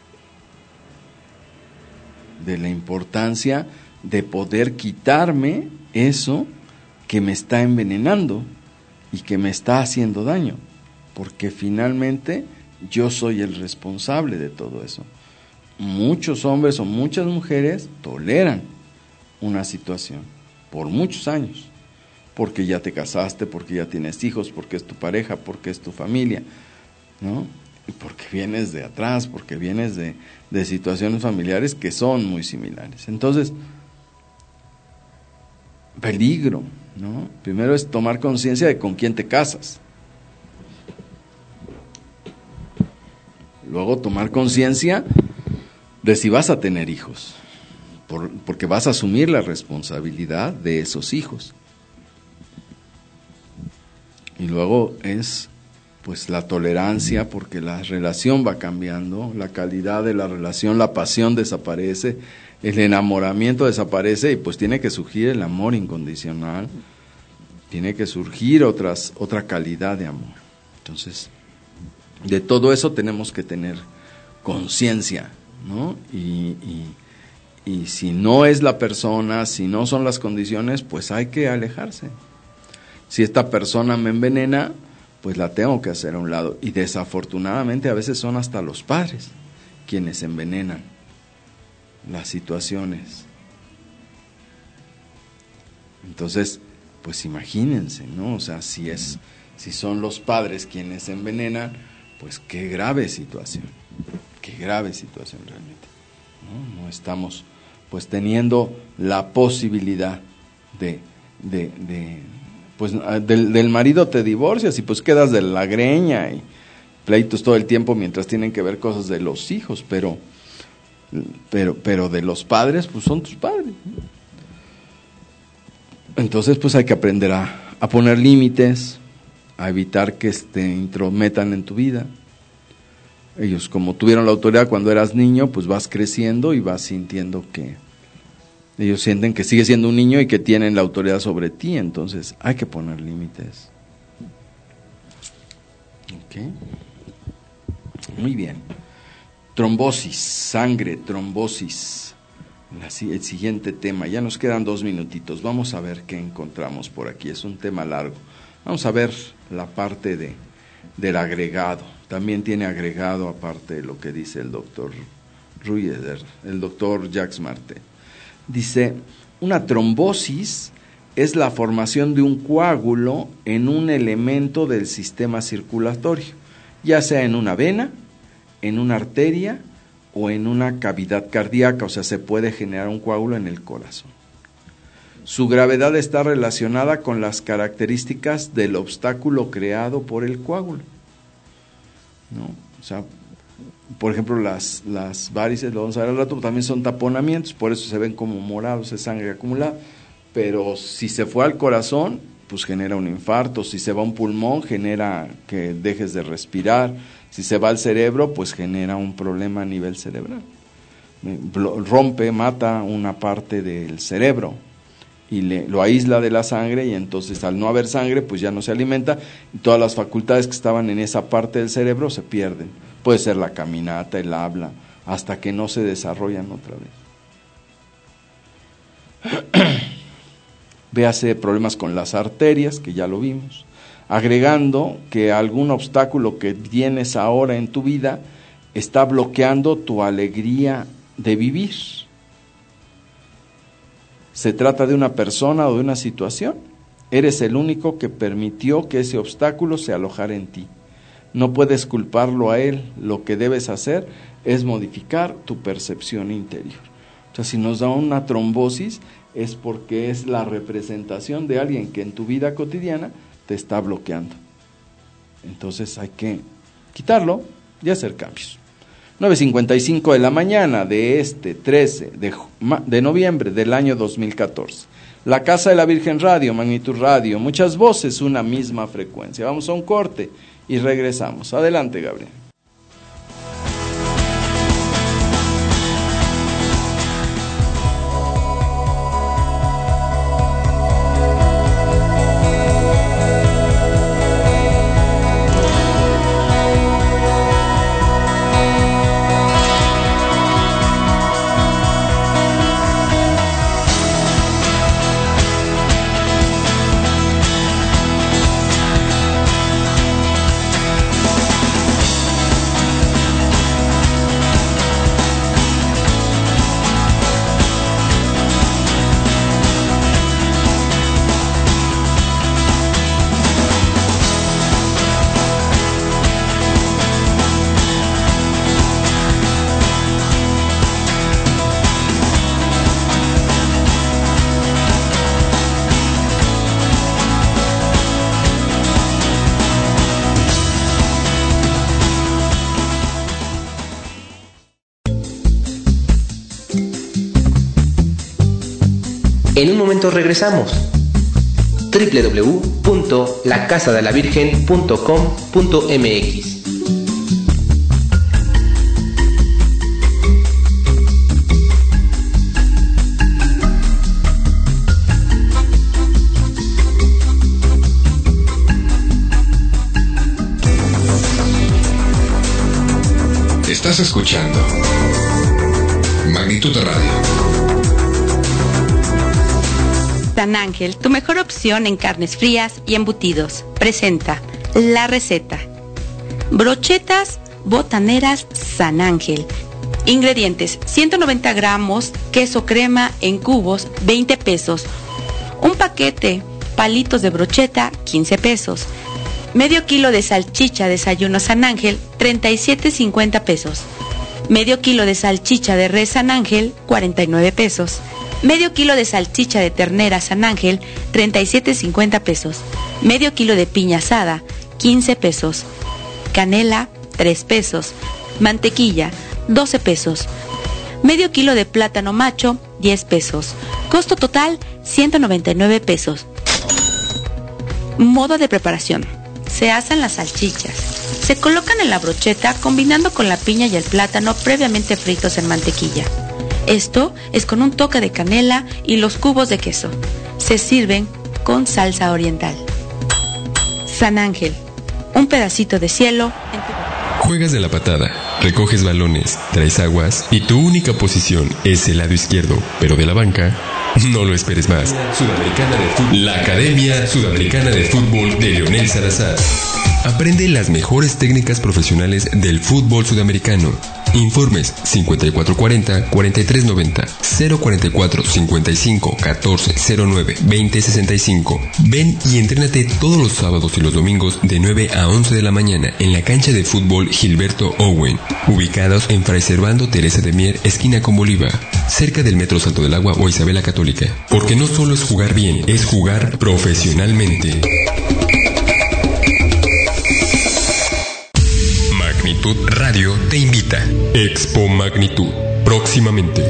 de la importancia de poder quitarme eso que me está envenenando y que me está haciendo daño, porque finalmente yo soy el responsable de todo eso. Muchos hombres o muchas mujeres toleran una situación por muchos años, porque ya te casaste, porque ya tienes hijos, porque es tu pareja, porque es tu familia, ¿no? Y porque vienes de atrás, porque vienes de situaciones familiares que son muy similares. Entonces, peligro, ¿no? Primero es tomar conciencia de con quién te casas. Luego tomar conciencia de si vas a tener hijos, porque vas a asumir la responsabilidad de esos hijos. Y luego es pues la tolerancia, porque la relación va cambiando, la calidad de la relación, la pasión desaparece, el enamoramiento desaparece y pues tiene que surgir el amor incondicional, tiene que surgir otra calidad de amor. Entonces, de todo eso tenemos que tener conciencia, ¿no? Y si no es la persona, si no son las condiciones, pues hay que alejarse. Si esta persona me envenena, pues la tengo que hacer a un lado. Y desafortunadamente a veces son hasta los padres quienes envenenan las situaciones. Entonces, pues imagínense, ¿no? O sea, si son los padres quienes envenenan, pues qué grave situación realmente, ¿no? No estamos pues teniendo la posibilidad de pues del marido te divorcias y pues quedas de la greña y pleitos todo el tiempo mientras tienen que ver cosas de los hijos, pero de los padres, pues son tus padres. Entonces, pues hay que aprender a poner límites, a evitar que te intrometan en tu vida. Ellos, como tuvieron la autoridad cuando eras niño, pues vas creciendo y vas sintiendo que ellos sienten que sigues siendo un niño y que tienen la autoridad sobre ti, entonces hay que poner límites. Okay. Muy bien. Trombosis, sangre, trombosis. El siguiente tema, ya nos quedan 2 minutitos, vamos a ver qué encontramos por aquí, es un tema largo. Vamos a ver la parte del agregado, también tiene agregado aparte de lo que dice el doctor Rueder, el doctor Jacques Martin. Dice, una trombosis es la formación de un coágulo en un elemento del sistema circulatorio, ya sea en una vena, en una arteria o en una cavidad cardíaca, o sea, se puede generar un coágulo en el corazón. Su gravedad está relacionada con las características del obstáculo creado por el coágulo, ¿no? O sea, por ejemplo, las varices, lo vamos a ver al rato, también son taponamientos, por eso se ven como morados, es sangre acumulada, pero si se fue al corazón, pues genera un infarto, si se va a un pulmón, genera que dejes de respirar, si se va al cerebro, pues genera un problema a nivel cerebral. Rompe, mata una parte del cerebro y lo aísla de la sangre y entonces al no haber sangre, pues ya no se alimenta y todas las facultades que estaban en esa parte del cerebro se pierden. Puede ser la caminata, el habla, hasta que no se desarrollan otra vez. Véase problemas con las arterias, que ya lo vimos. Agregando que algún obstáculo que tienes ahora en tu vida está bloqueando tu alegría de vivir. ¿Se trata de una persona o de una situación? Eres el único que permitió que ese obstáculo se alojara en ti. No puedes culparlo a él. Lo que debes hacer es modificar tu percepción interior. O sea, si nos da una trombosis es porque es la representación de alguien que en tu vida cotidiana te está bloqueando. Entonces hay que quitarlo y hacer cambios. 9:55 de la mañana de este 13 de noviembre del año 2014. La Casa de la Virgen Radio, Magnitud Radio, muchas voces, una misma frecuencia. Vamos a un corte y regresamos. Adelante, Gabriel. En un momento regresamos. www.lacasadelavirgen.com.mx. Estás escuchando Magnitud Radio. San Ángel, tu mejor opción en carnes frías y embutidos, presenta la receta. Brochetas botaneras San Ángel. Ingredientes: 190 gramos queso crema en cubos, 20 pesos. Un paquete palitos de brocheta, 15 pesos. Medio kilo de salchicha desayuno San Ángel, 37.50 pesos. Medio kilo de salchicha de res San Ángel, 49 pesos. Medio kilo de salchicha de ternera San Ángel, 37.50 pesos. Medio kilo de piña asada, 15 pesos. Canela, 3 pesos. Mantequilla, 12 pesos. Medio kilo de plátano macho, 10 pesos. Costo total, 199 pesos. Modo de preparación. Se asan las salchichas. Se colocan en la brocheta combinando con la piña y el plátano previamente fritos en mantequilla. Esto es con un toque de canela y los cubos de queso. Se sirven con salsa oriental. San Ángel, un pedacito de cielo en tu boca. Juegas de la patada, recoges balones, traes aguas y tu única posición es el lado izquierdo, pero de la banca. No lo esperes más. Sudamericana de Fútbol. La Academia Sudamericana de Fútbol de Leonel Salazar. Aprende las mejores técnicas profesionales del fútbol sudamericano. Informes 5440-4390, 044-55-1409-2065. Ven y entrénate todos los sábados y los domingos de 9 a 11 de la mañana en la cancha de fútbol Gilberto Owen, ubicados en Fray Servando Teresa de Mier, esquina con Bolívar, cerca del Metro Salto del Agua o Isabela Católica. Porque no solo es jugar bien, es jugar profesionalmente. Magnitud Radio te invita. Expo Magnitud, próximamente.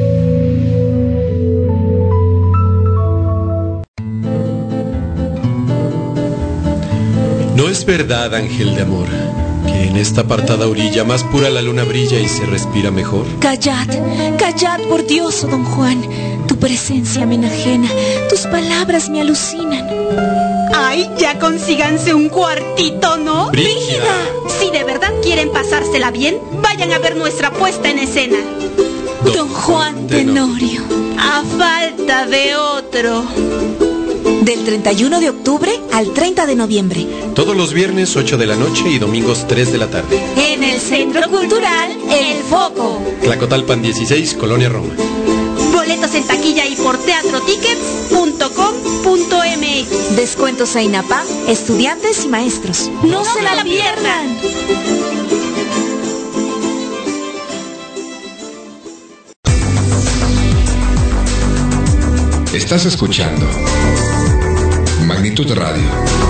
No es verdad, ángel de amor, que en esta apartada orilla más pura la luna brilla y se respira mejor. Callad, callad, por Dios, don Juan. Tu presencia me enajena, tus palabras me alucinan. Ay, ya consíganse un cuartito, ¿no? ¡Brígida! Si de verdad quieren pasársela bien, vayan a ver nuestra puesta en escena. Don Juan Tenorio. A falta de otro. Del 31 de octubre al 30 de noviembre. Todos los viernes 8 de la noche y domingos 3 de la tarde. En el Centro Cultural El Foco. Tlacotalpan 16, Colonia Roma. Boletos en taquilla y por teatrotickets.com.mx. Descuentos a INAPAM, estudiantes y maestros. ¡No se la pierdan! Estás escuchando Magnitud Radio.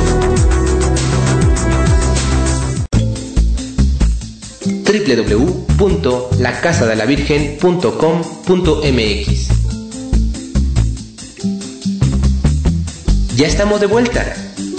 www.lacasadelavirgen.com.mx. Ya estamos de vuelta.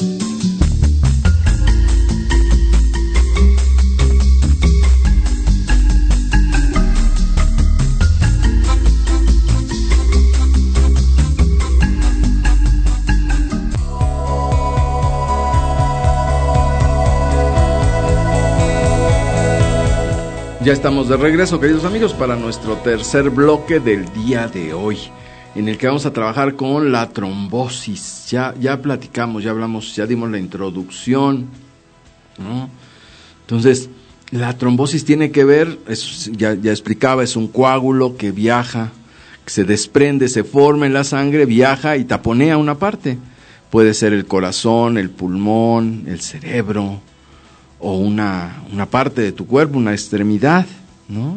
Ya estamos de regreso, queridos amigos, para nuestro tercer bloque del día de hoy, en el que vamos a trabajar con la trombosis. Ya platicamos, ya hablamos, ya dimos la introducción, ¿no? Entonces, la trombosis tiene que ver, ya explicaba, es un coágulo que viaja, que se desprende, se forma en la sangre, viaja y taponea una parte. Puede ser el corazón, el pulmón, el cerebro, o una parte de tu cuerpo, una extremidad, ¿no?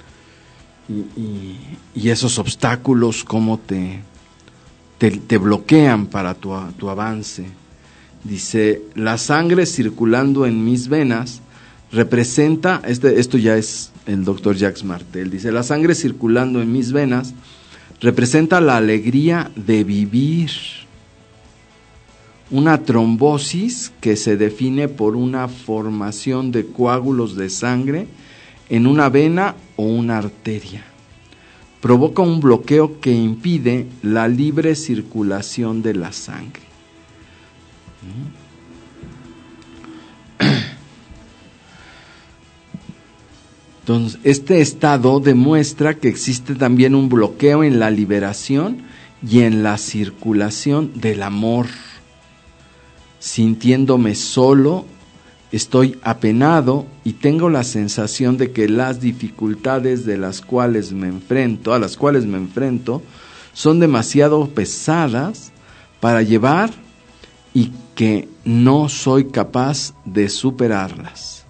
Y esos obstáculos, cómo te bloquean para tu avance. Dice, la sangre circulando en mis venas representa, esto ya es el doctor Jacques Martel, dice, la sangre circulando en mis venas representa la alegría de vivir. Una trombosis que se define por una formación de coágulos de sangre en una vena o una arteria. Provoca un bloqueo que impide la libre circulación de la sangre. Entonces, este estado demuestra que existe también un bloqueo en la liberación y en la circulación del amor. Sintiéndome solo, estoy apenado y tengo la sensación de que las dificultades a las cuales me enfrento, son demasiado pesadas para llevar y que no soy capaz de superarlas.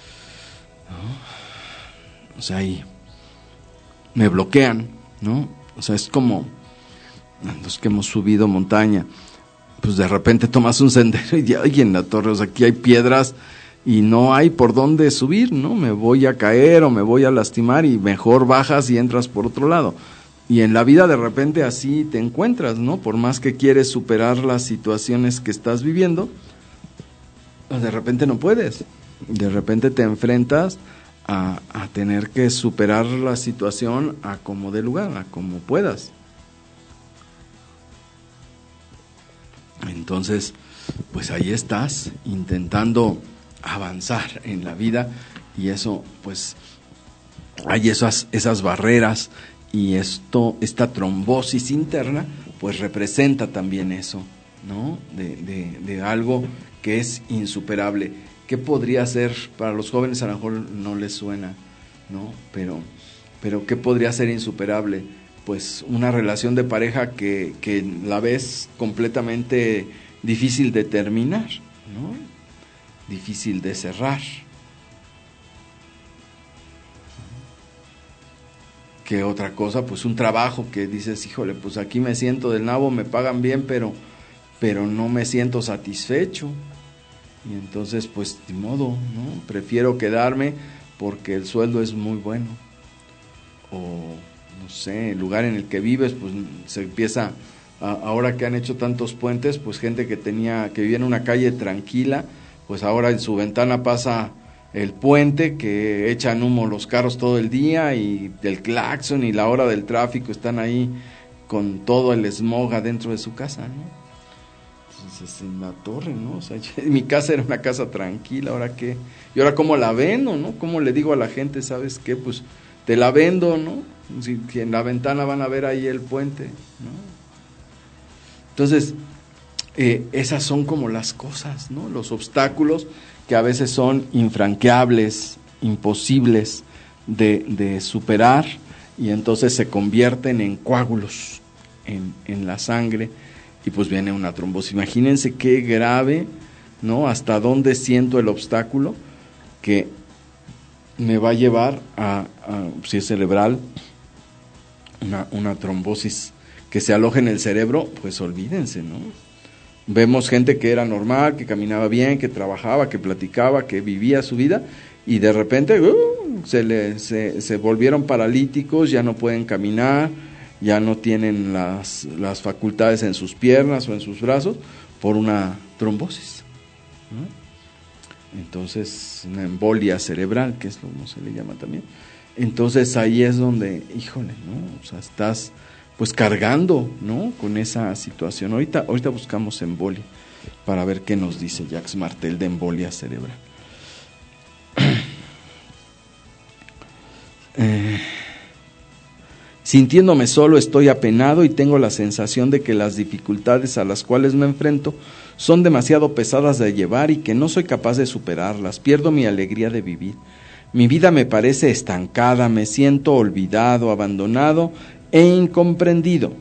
¿No? O sea, ahí me bloquean, ¿no? O sea, es como los que hemos subido montaña, pues de repente tomas un sendero y ya, oye, en la torre, o sea, aquí hay piedras y no hay por dónde subir, ¿no? Me voy a caer o me voy a lastimar y mejor bajas y entras por otro lado. Y en la vida de repente así te encuentras, ¿no? Por más que quieres superar las situaciones que estás viviendo, pues de repente no puedes. De repente te enfrentas a tener que superar la situación a como dé lugar, a como puedas. Entonces, pues ahí estás intentando avanzar en la vida y eso, pues, hay esas barreras y esta trombosis interna, pues representa también eso, ¿no? De algo que es insuperable. ¿Qué podría ser? Para los jóvenes a lo mejor no les suena, ¿no? Pero ¿qué podría ser insuperable? Pues una relación de pareja que la ves completamente difícil de terminar, ¿no? Difícil de cerrar. ¿Qué otra cosa? Pues un trabajo que dices, híjole, pues aquí me siento del nabo, me pagan bien, pero no me siento satisfecho. Y entonces, pues, de modo, ¿no? Prefiero quedarme porque el sueldo es muy bueno. O no sé, el lugar en el que vives, pues se empieza, ahora que han hecho tantos puentes, pues gente que vivía en una calle tranquila, pues ahora en su ventana pasa el puente, que echan humo los carros todo el día, y el claxon y la hora del tráfico, están ahí con todo el smog adentro de su casa, ¿no? Entonces, en la torre, ¿no? O sea, mi casa era una casa tranquila, ¿ahora qué? Y ahora, ¿cómo la vendo, no? ¿Cómo le digo a la gente, sabes qué? Pues te la vendo, ¿no? Si en la ventana van a ver ahí el puente, ¿no? Entonces, esas son como las cosas, ¿no? Los obstáculos que a veces son infranqueables, imposibles de superar, y entonces se convierten en coágulos en la sangre, y pues viene una trombosis. Imagínense qué grave, ¿no? Hasta dónde siento el obstáculo que me va a llevar si es cerebral, una trombosis que se aloje en el cerebro, pues olvídense, ¿no? Vemos gente que era normal, que caminaba bien, que trabajaba, que platicaba, que vivía su vida, y de repente se volvieron paralíticos, ya no pueden caminar, ya no tienen las facultades en sus piernas o en sus brazos por una trombosis, ¿no? Entonces, una embolia cerebral, que es como se le llama también. Entonces ahí es donde, híjole, ¿no? O sea, estás pues cargando, ¿no? Con esa situación. Ahorita buscamos embolia para ver qué nos dice Jacques Martel de embolia cerebral. Sintiéndome solo, estoy apenado y tengo la sensación de que las dificultades a las cuales me enfrento son demasiado pesadas de llevar y que no soy capaz de superarlas. Pierdo mi alegría de vivir. Mi vida me parece estancada, me siento olvidado, abandonado e incomprendido.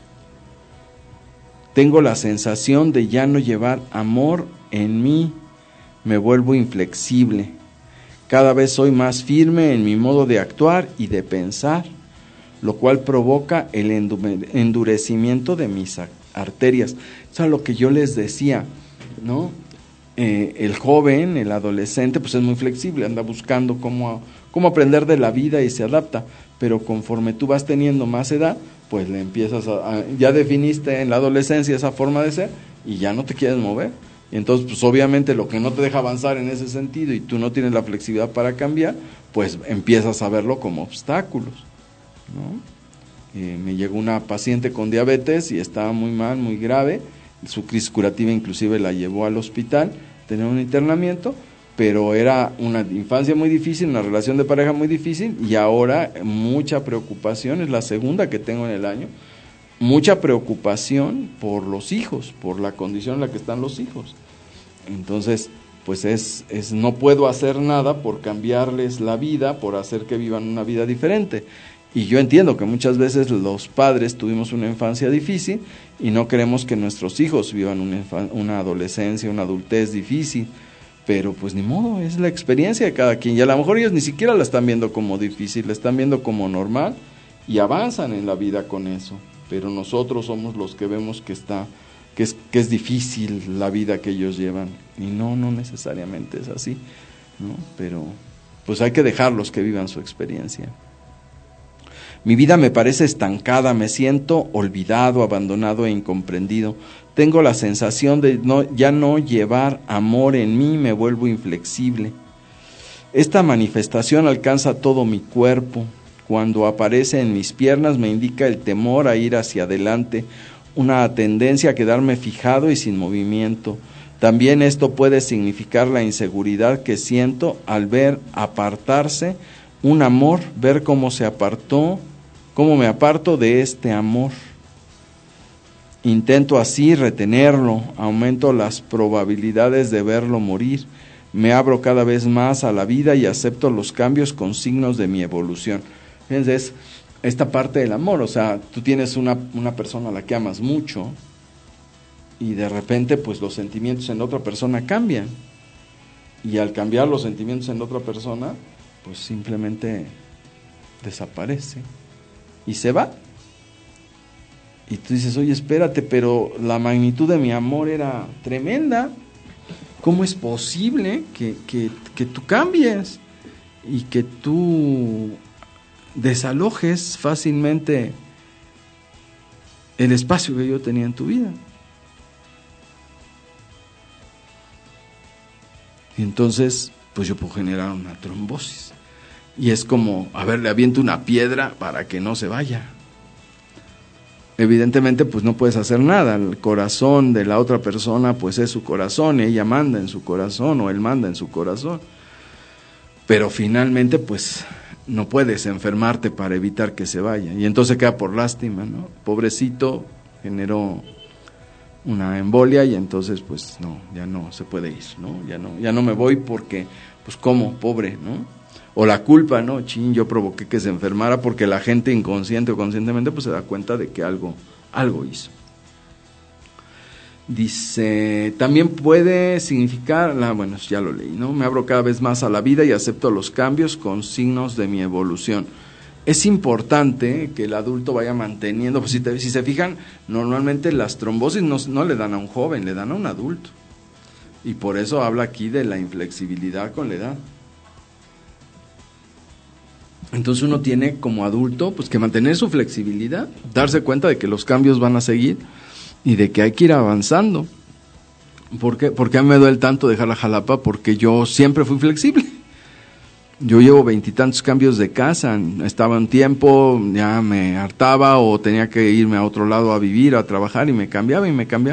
Tengo la sensación de ya no llevar amor en mí, me vuelvo inflexible. Cada vez soy más firme en mi modo de actuar y de pensar, lo cual provoca el endurecimiento de mis arterias. Eso es lo que yo les decía, ¿no? El joven, el adolescente, pues es muy flexible, anda buscando cómo aprender de la vida y se adapta, pero conforme tú vas teniendo más edad, pues le empiezas ya definiste en la adolescencia esa forma de ser y ya no te quieres mover. Y entonces, pues obviamente lo que no te deja avanzar en ese sentido y tú no tienes la flexibilidad para cambiar, pues empiezas a verlo como obstáculos, ¿no? Me llegó una paciente con diabetes y estaba muy mal, muy grave, su crisis curativa inclusive la llevó al hospital, tenía un internamiento, pero era una infancia muy difícil, una relación de pareja muy difícil, y ahora mucha preocupación, es la segunda que tengo en el año, mucha preocupación por los hijos, por la condición en la que están los hijos. Entonces, pues no puedo hacer nada por cambiarles la vida, por hacer que vivan una vida diferente. Y yo entiendo que muchas veces los padres tuvimos una infancia difícil y no queremos que nuestros hijos vivan una adolescencia, una adultez difícil, pero pues ni modo, es la experiencia de cada quien, y a lo mejor ellos ni siquiera la están viendo como difícil, la están viendo como normal, y avanzan en la vida con eso, pero nosotros somos los que vemos que es difícil la vida que ellos llevan, y no necesariamente es así, ¿no? Pero pues hay que dejarlos que vivan su experiencia. Mi vida me parece estancada, me siento olvidado, abandonado e incomprendido. Tengo la sensación de ya no llevar amor en mí, me vuelvo inflexible. Esta manifestación alcanza todo mi cuerpo. Cuando aparece en mis piernas me indica el temor a ir hacia adelante, una tendencia a quedarme fijado y sin movimiento. También esto puede significar la inseguridad que siento al ver apartarse un amor, ver cómo me aparto de este amor. Intento así retenerlo, aumento las probabilidades de verlo morir, me abro cada vez más a la vida y acepto los cambios con signos de mi evolución. Fíjense, es esta parte del amor, o sea, tú tienes una persona a la que amas mucho y de repente pues los sentimientos en la otra persona cambian, y al cambiar los sentimientos en la otra persona pues simplemente desaparece y se va. Y tú dices, oye, espérate, pero la magnitud de mi amor era tremenda. ¿Cómo es posible que tú cambies y que tú desalojes fácilmente el espacio que yo tenía en tu vida? Y entonces, pues yo puedo generar una trombosis. Y es como, a ver, le aviento una piedra para que no se vaya. Evidentemente, pues no puedes hacer nada. El corazón de la otra persona, pues es su corazón, ella manda en su corazón o él manda en su corazón. Pero finalmente, pues no puedes enfermarte para evitar que se vaya. Y entonces queda por lástima, ¿no? Pobrecito, generó una embolia y entonces, pues no, ya no se puede ir, ¿no? Ya no me voy porque, pues cómo, pobre, ¿no? O la culpa, ¿no? Yo provoqué que se enfermara, porque la gente inconsciente o conscientemente pues se da cuenta de que algo hizo. Dice, también puede significar, bueno, ya lo leí, ¿no? Me abro cada vez más a la vida y acepto los cambios con signos de mi evolución. Es importante que el adulto vaya manteniendo, pues si se fijan, normalmente las trombosis no le dan a un joven, le dan a un adulto. Y por eso habla aquí de la inflexibilidad con la edad. Entonces uno tiene como adulto pues que mantener su flexibilidad, darse cuenta de que los cambios van a seguir y de que hay que ir avanzando. ¿Por qué a mí me duele tanto dejar la Jalapa? Porque yo siempre fui flexible. Yo llevo 20 y tantos cambios de casa, estaba un tiempo, ya me hartaba o tenía que irme a otro lado a vivir, a trabajar, y me cambiaba.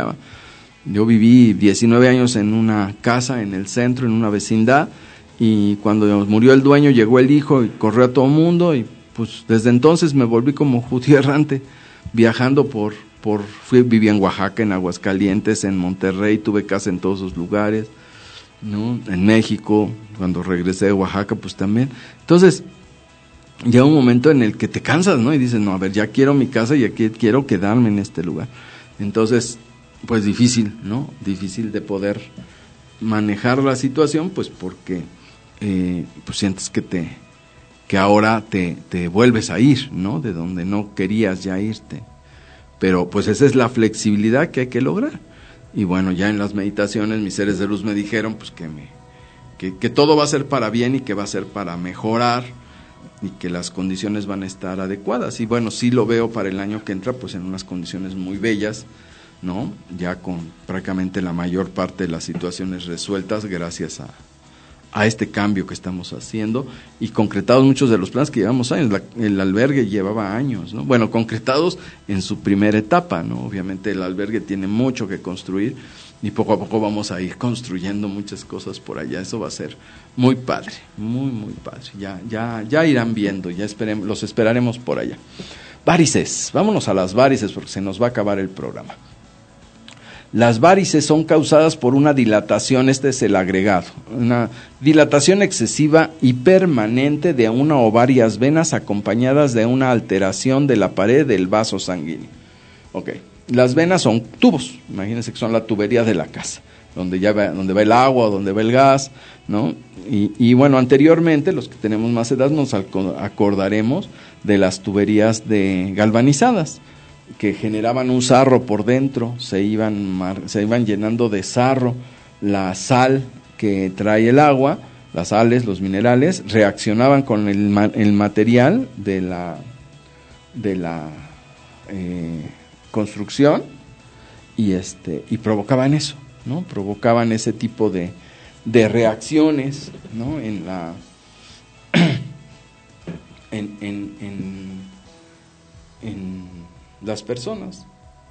Yo viví 19 años en una casa en el centro, en una vecindad, y cuando murió el dueño llegó el hijo y corrió a todo mundo, y pues desde entonces me volví como judío errante, viajando viví en Oaxaca, en Aguascalientes, en Monterrey, tuve casa en todos esos lugares, ¿no? En México, cuando regresé de Oaxaca, pues también. Entonces, llega un momento en el que te cansas, ¿no? Y dices, no, a ver, ya quiero mi casa y aquí quiero quedarme en este lugar. Entonces, pues difícil, ¿no? Difícil de poder manejar la situación, pues porque pues sientes que ahora te vuelves a ir, ¿no? De donde no querías ya irte. Pero pues esa es la flexibilidad que hay que lograr. Y bueno, ya en las meditaciones mis seres de luz me dijeron pues que todo va a ser para bien y que va a ser para mejorar y que las condiciones van a estar adecuadas. Y bueno, sí lo veo para el año que entra pues en unas condiciones muy bellas, ¿no? Ya con prácticamente la mayor parte de las situaciones resueltas gracias a este cambio que estamos haciendo y concretados muchos de los planes que llevamos años. El albergue llevaba años, ¿no? Bueno, concretados en su primera etapa, ¿no? Obviamente el albergue tiene mucho que construir y poco a poco vamos a ir construyendo muchas cosas por allá. Eso va a ser muy padre, muy, muy padre. Ya irán viendo, los esperaremos por allá. Varices, vámonos a las varices porque se nos va a acabar el programa. Las varices son causadas por una dilatación, este es el agregado, una dilatación excesiva y permanente de una o varias venas acompañadas de una alteración de la pared del vaso sanguíneo. Ok, las venas son tubos, imagínense que son la tubería de la casa. donde va el agua, donde va el gas, ¿no? Y bueno, anteriormente, los que tenemos más edad nos acordaremos de las tuberías galvanizadas, que generaban un sarro por dentro, se iban llenando de sarro, la sal que trae el agua, las sales, los minerales, reaccionaban con el material de la construcción y provocaban eso, ¿no? Provocaban ese tipo de reacciones, ¿no? En las personas.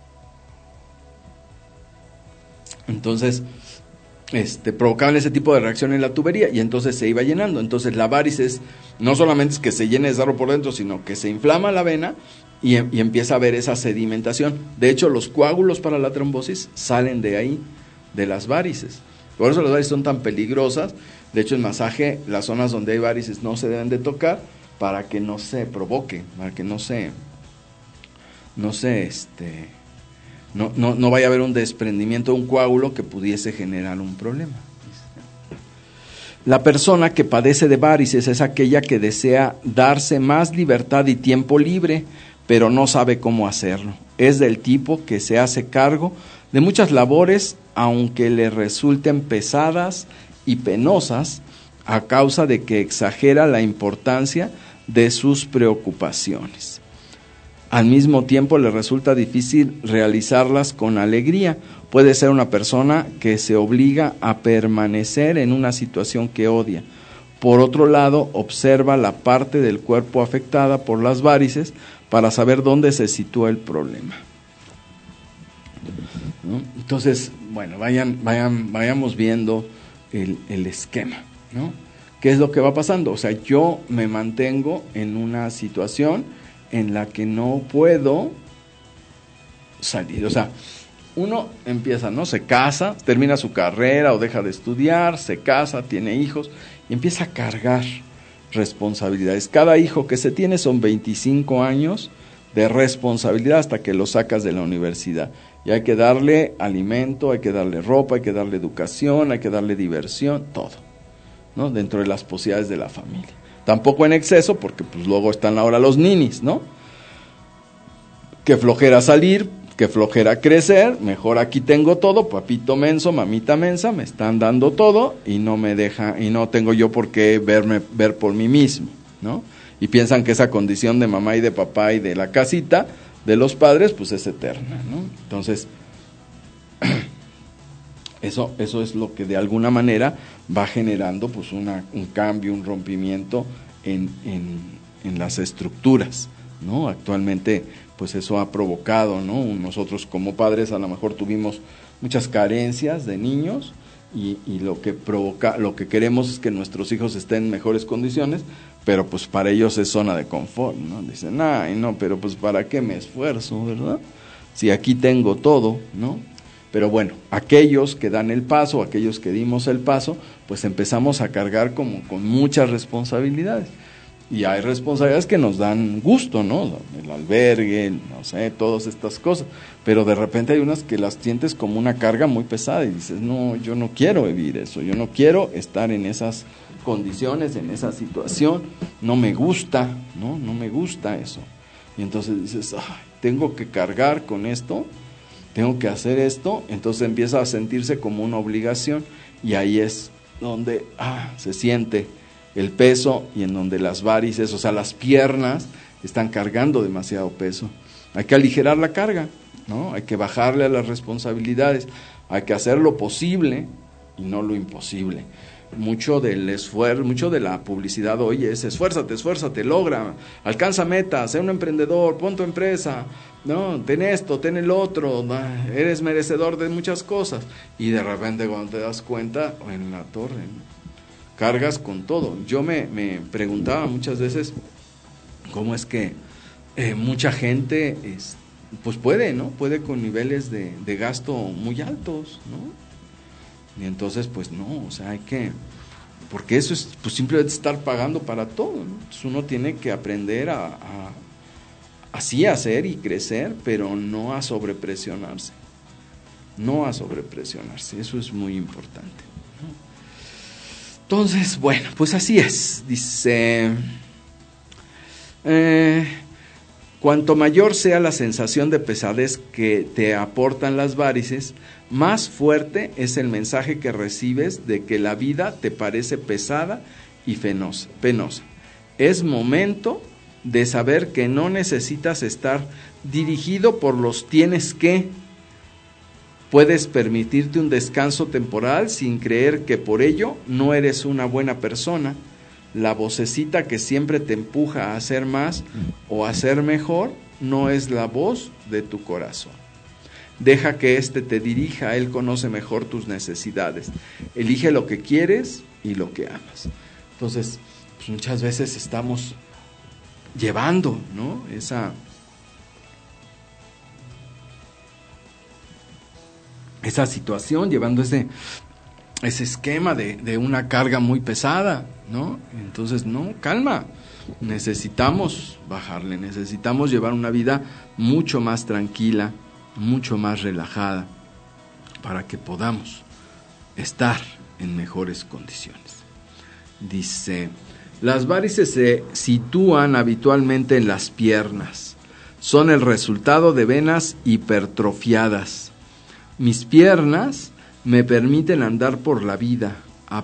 Entonces, provocaban ese tipo de reacción en la tubería y entonces se iba llenando. Entonces la varices no solamente es que se llene de sarro por dentro, sino que se inflama la vena y empieza a haber esa sedimentación. De hecho, los coágulos para la trombosis salen de ahí, de las varices. Por eso las varices son tan peligrosas. De hecho, en masaje, las zonas donde hay varices no se deben de tocar para que no se provoque, para que no vaya a haber un desprendimiento de un coágulo que pudiese generar un problema. La persona que padece de varices es aquella que desea darse más libertad y tiempo libre, pero no sabe cómo hacerlo. Es del tipo que se hace cargo de muchas labores, aunque le resulten pesadas y penosas, a causa de que exagera la importancia de sus preocupaciones. Al mismo tiempo le resulta difícil realizarlas con alegría. Puede ser una persona que se obliga a permanecer en una situación que odia. Por otro lado, observa la parte del cuerpo afectada por las varices para saber dónde se sitúa el problema, ¿no? Entonces, bueno, vayamos viendo el esquema, ¿no? ¿Qué es lo que va pasando? O sea, yo me mantengo en una situación en la que no puedo salir. O sea, uno empieza, ¿no? Se casa, termina su carrera o deja de estudiar, se casa, tiene hijos y empieza a cargar responsabilidades. Cada hijo que se tiene son 25 años de responsabilidad hasta que lo sacas de la universidad. Y hay que darle alimento, hay que darle ropa, hay que darle educación, hay que darle diversión, todo, ¿no? Dentro de las posibilidades de la familia. Tampoco en exceso, porque pues luego están ahora los ninis, ¿no? Qué flojera salir, qué flojera crecer, mejor aquí tengo todo, papito menso, mamita mensa, me están dando todo y no me deja, y no tengo yo por qué ver por mí mismo, ¿no? Y piensan que esa condición de mamá y de papá y de la casita de los padres, pues es eterna, ¿no? Entonces, eso es lo que de alguna manera va generando pues un cambio, un rompimiento en las estructuras, ¿no? Actualmente pues eso ha provocado, ¿no? Nosotros como padres a lo mejor tuvimos muchas carencias de niños y lo que queremos es que nuestros hijos estén en mejores condiciones, pero pues para ellos es zona de confort, ¿no? Dicen, ay no, pero pues para qué me esfuerzo, ¿verdad? Si aquí tengo todo, ¿no? Pero bueno, aquellos que dan el paso, aquellos que dimos el paso, pues empezamos a cargar como con muchas responsabilidades. Y hay responsabilidades que nos dan gusto, ¿no? El albergue, no sé, todas estas cosas. Pero de repente hay unas que las sientes como una carga muy pesada y dices, no, yo no quiero vivir eso, yo no quiero estar en esas condiciones, en esa situación, no me gusta, ¿no? No me gusta eso. Y entonces dices, ay, tengo que cargar con esto, tengo que hacer esto, entonces empieza a sentirse como una obligación y ahí es donde se siente el peso y en donde las varices, o sea, las piernas están cargando demasiado peso. Hay que aligerar la carga, ¿no? Hay que bajarle a las responsabilidades, hay que hacer lo posible y no lo imposible. Mucho del esfuerzo, mucho de la publicidad hoy es esfuérzate, logra, alcanza metas, sé un emprendedor, pon tu empresa, no, ten esto, ten el otro, eres merecedor de muchas cosas. Y de repente cuando te das cuenta, en la torre, ¿no? Cargas con todo. Yo me preguntaba muchas veces cómo es que mucha gente pues puede, ¿no? Puede con niveles de gasto muy altos, ¿no? Y entonces pues no, o sea, hay que, porque eso es pues simplemente estar pagando para todo, ¿no? Entonces uno tiene que aprender a así hacer y crecer, pero no a sobrepresionarse, no a sobrepresionarse, eso es muy importante. Entonces, bueno, pues así es, dice, cuanto mayor sea la sensación de pesadez que te aportan las varices, más fuerte es el mensaje que recibes de que la vida te parece pesada y penosa. Es momento de saber que no necesitas estar dirigido por los tienes que. Puedes permitirte un descanso temporal sin creer que por ello no eres una buena persona. La vocecita que siempre te empuja a hacer más o a ser mejor no es la voz de tu corazón. Deja que éste te dirija, él conoce mejor tus necesidades. Elige lo que quieres y lo que amas. Entonces, pues muchas veces estamos llevando, ¿no?, esa situación, llevando ese esquema de una carga muy pesada, ¿no? Entonces, no, calma, necesitamos bajarle, necesitamos llevar una vida mucho más tranquila, mucho más relajada, para que podamos estar en mejores condiciones. Dice, las varices se sitúan habitualmente en las piernas, son el resultado de venas hipertrofiadas. Mis me permiten andar por la vida,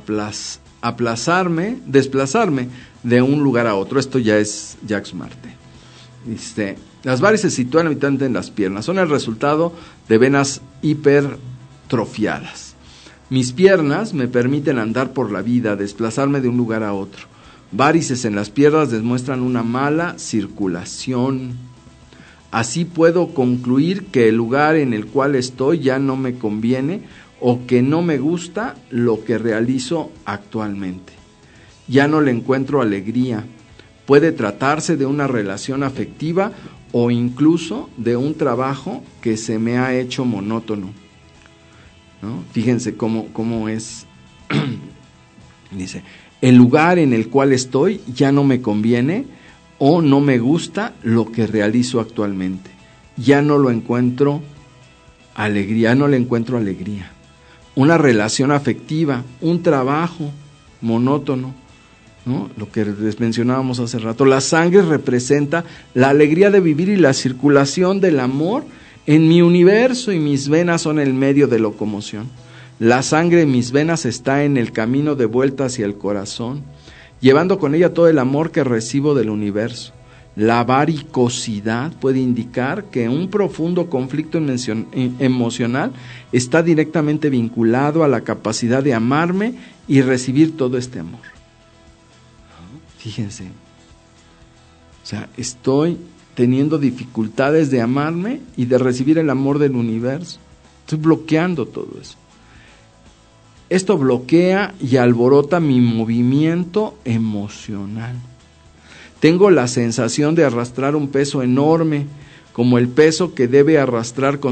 desplazarme de un lugar a otro. Esto ya es Jacques Martel. Dice, las varices se sitúan habitualmente en las piernas, son el resultado de venas hipertrofiadas. Mis piernas me permiten andar por la vida, desplazarme de un lugar a otro. Varices en las piernas demuestran una mala circulación. Así puedo concluir que el lugar en el cual estoy ya no me conviene o que no me gusta lo que realizo actualmente. Ya no le encuentro alegría. Puede tratarse de una relación afectiva o incluso de un trabajo que se me ha hecho monótono, ¿no? Fíjense cómo es. Dice, el lugar en el cual estoy ya no me conviene o no me gusta lo que realizo actualmente. Ya no le encuentro alegría. Una relación afectiva, un trabajo monótono, ¿no?, lo que les mencionábamos hace rato. La sangre representa la alegría de vivir y la circulación del amor en mi universo, y mis venas son el medio de locomoción. La sangre en mis venas está en el camino de vuelta hacia el corazón, llevando con ella todo el amor que recibo del universo. La varicosidad puede indicar que un profundo conflicto emocional está directamente vinculado a la capacidad de amarme y recibir todo este amor. Fíjense, o sea, estoy teniendo dificultades de amarme y de recibir el amor del universo. Estoy bloqueando todo eso. Esto bloquea y alborota mi movimiento emocional. Tengo la sensación de arrastrar un peso enorme, como el preso que debe arrastrar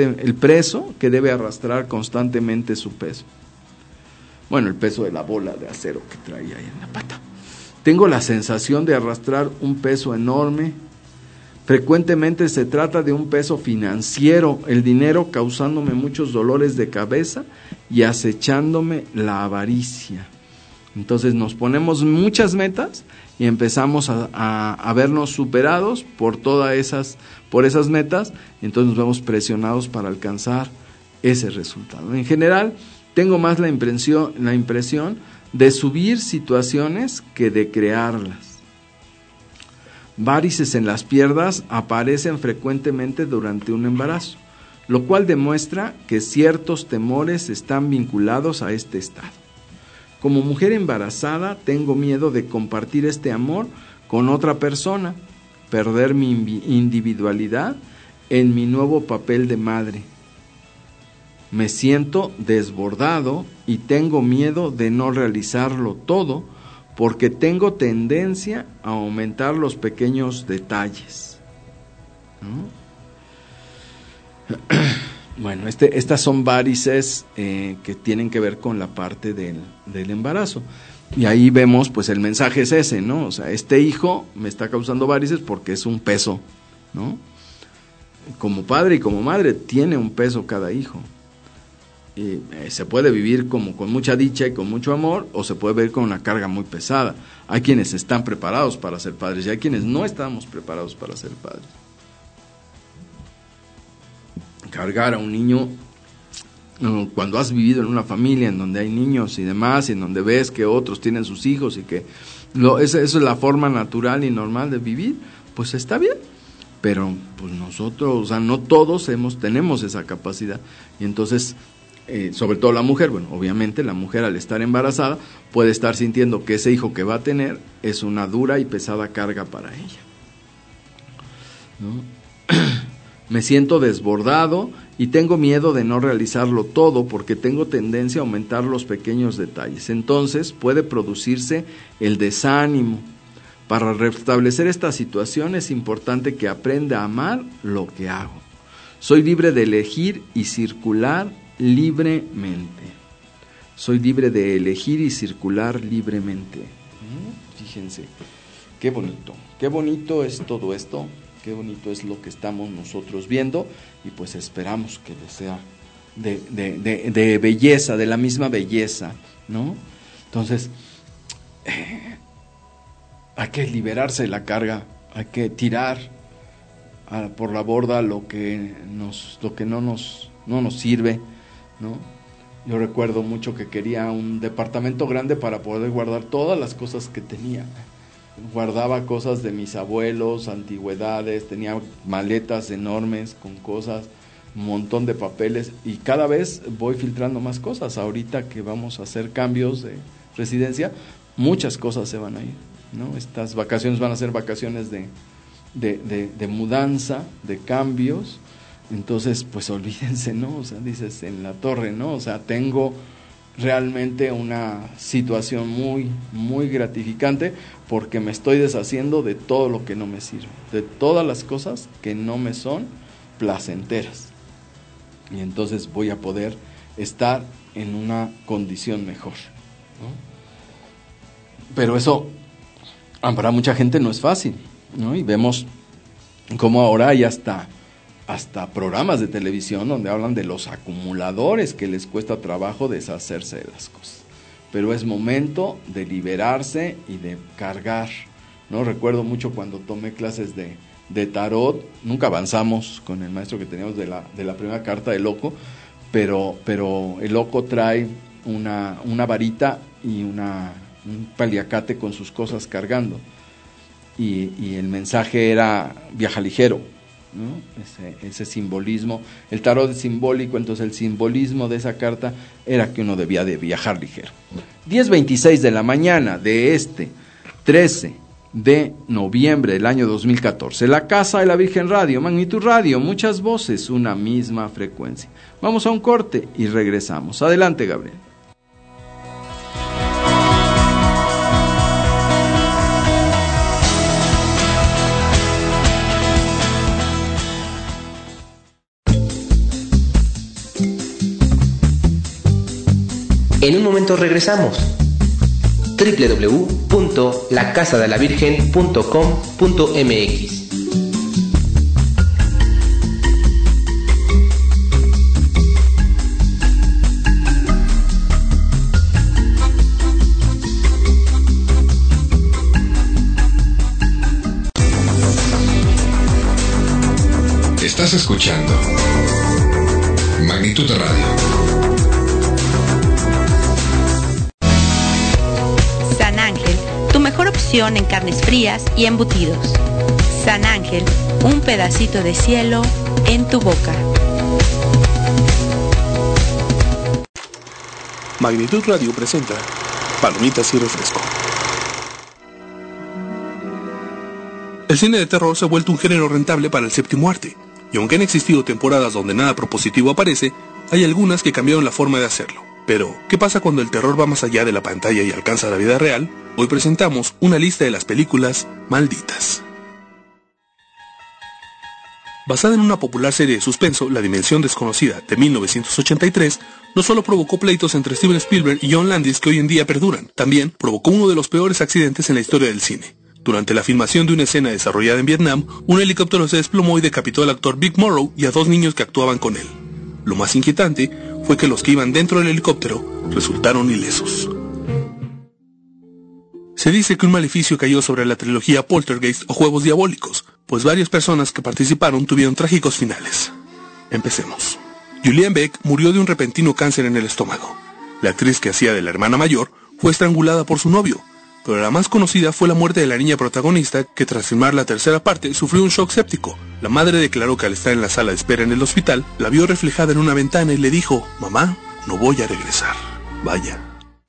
constantemente su peso. Bueno, el peso de la bola de acero que traía ahí en la pata. Tengo la sensación de arrastrar un peso enorme. Frecuentemente se trata de un peso financiero, el dinero causándome muchos dolores de cabeza y acechándome la avaricia. Entonces nos ponemos muchas metas y empezamos a vernos superados por esas metas, y entonces nos vemos presionados para alcanzar ese resultado. En general, tengo más la impresión de subir situaciones que de crearlas. Varices en las piernas aparecen frecuentemente durante un embarazo, lo cual demuestra que ciertos temores están vinculados a este estado. Como mujer embarazada, tengo miedo de compartir este amor con otra persona, perder mi individualidad en mi nuevo papel de madre. Me siento desbordado y tengo miedo de no realizarlo todo, porque tengo tendencia a aumentar los pequeños detalles, ¿no? Bueno, estas son varices que tienen que ver con la parte del embarazo. Y ahí vemos, pues el mensaje es ese, ¿no? O sea, este hijo me está causando varices porque es un peso, ¿no? Como padre y como madre tiene un peso cada hijo, Y se puede vivir como con mucha dicha y con mucho amor, o se puede vivir con una carga muy pesada. Hay quienes están preparados para ser padres y hay quienes no estamos preparados para ser padres. Cargar a un niño, cuando has vivido en una familia en donde hay niños y demás, y en donde ves que otros tienen sus hijos y que eso es la forma natural y normal de vivir, pues está bien. Pero pues nosotros, o sea, no todos tenemos esa capacidad. Y entonces, sobre todo la mujer, bueno, obviamente la mujer al estar embarazada puede estar sintiendo que ese hijo que va a tener es una dura y pesada carga para ella, ¿no? Me siento desbordado y tengo miedo de no realizarlo todo porque tengo tendencia a aumentar los pequeños detalles. Entonces puede producirse el desánimo. Para restablecer esta situación es importante que aprenda a amar lo que hago. Soy libre de elegir y circular libremente. Soy libre de elegir y circular libremente. Fíjense, qué bonito es todo esto, qué bonito es lo que estamos nosotros viendo, y pues esperamos que sea de belleza, de la misma belleza, ¿no? Entonces, hay que liberarse de la carga, hay que tirar por la borda lo que no nos sirve, ¿no? Yo recuerdo mucho que quería un departamento grande para poder guardar todas las cosas que tenía. Guardaba cosas de mis abuelos, antigüedades, tenía maletas enormes con cosas, un montón de papeles, y cada vez voy filtrando más cosas. Ahorita que vamos a hacer cambios de residencia, muchas cosas se van a ir, ¿no? Estas vacaciones van a ser vacaciones de mudanza, de cambios. Entonces, pues olvídense, ¿no? O sea, dices en la torre, ¿no? O sea, tengo realmente una situación muy, muy gratificante porque me estoy deshaciendo de todo lo que no me sirve, de todas las cosas que no me son placenteras. Y entonces voy a poder estar en una condición mejor, ¿no? Pero eso, para mucha gente no es fácil, ¿no? Y vemos cómo ahora hay hasta programas de televisión donde hablan de los acumuladores que les cuesta trabajo deshacerse de las cosas. Pero es momento de liberarse y de cargar, ¿no? Recuerdo mucho cuando tomé clases de tarot, nunca avanzamos con el maestro que teníamos de la primera carta del loco, pero el loco trae una varita y un paliacate con sus cosas cargando. Y el mensaje era viaja ligero, ¿no? Ese simbolismo, el tarot es simbólico, entonces el simbolismo de esa carta era que uno debía de viajar ligero. 10:26 de la mañana de este 13 de noviembre del año 2014, la Casa de la Virgen Radio, Magnitud Radio, muchas voces, una misma frecuencia. Vamos a un corte y regresamos. Adelante, Gabriel. En un momento regresamos. www.lacasadelavirgen.com.mx. Estás escuchando Magnitud Radio. San Ángel, tu mejor opción en carnes frías y embutidos. San Ángel, un pedacito de cielo en tu boca. Magnitud Radio presenta Palomitas y Refresco. El cine de terror se ha vuelto un género rentable para el séptimo arte, y aunque han existido temporadas donde nada propositivo aparece, hay algunas que cambiaron la forma de hacerlo. Pero, ¿qué pasa cuando el terror va más allá de la pantalla y alcanza la vida real? Hoy presentamos una lista de las películas malditas. Basada en una popular serie de suspenso, La Dimensión Desconocida, de 1983, no solo provocó pleitos entre Steven Spielberg y John Landis que hoy en día perduran, también provocó uno de los peores accidentes en la historia del cine. Durante la filmación de una escena desarrollada en Vietnam, un helicóptero se desplomó y decapitó al actor Vic Morrow y a 2 niños que actuaban con él. Lo más inquietante fue fue que los que iban dentro del helicóptero resultaron ilesos. Se dice que un maleficio cayó sobre la trilogía Poltergeist o Juegos Diabólicos, pues varias personas que participaron tuvieron trágicos finales. Empecemos. Julianne Beck murió de un repentino cáncer en el estómago. La actriz que hacía de la hermana mayor fue estrangulada por su novio, pero la más conocida fue la muerte de la niña protagonista, que tras filmar la tercera parte sufrió un shock séptico. La madre declaró que al estar en la sala de espera en el hospital, la vio reflejada en una ventana y le dijo: «Mamá, no voy a regresar. Vaya».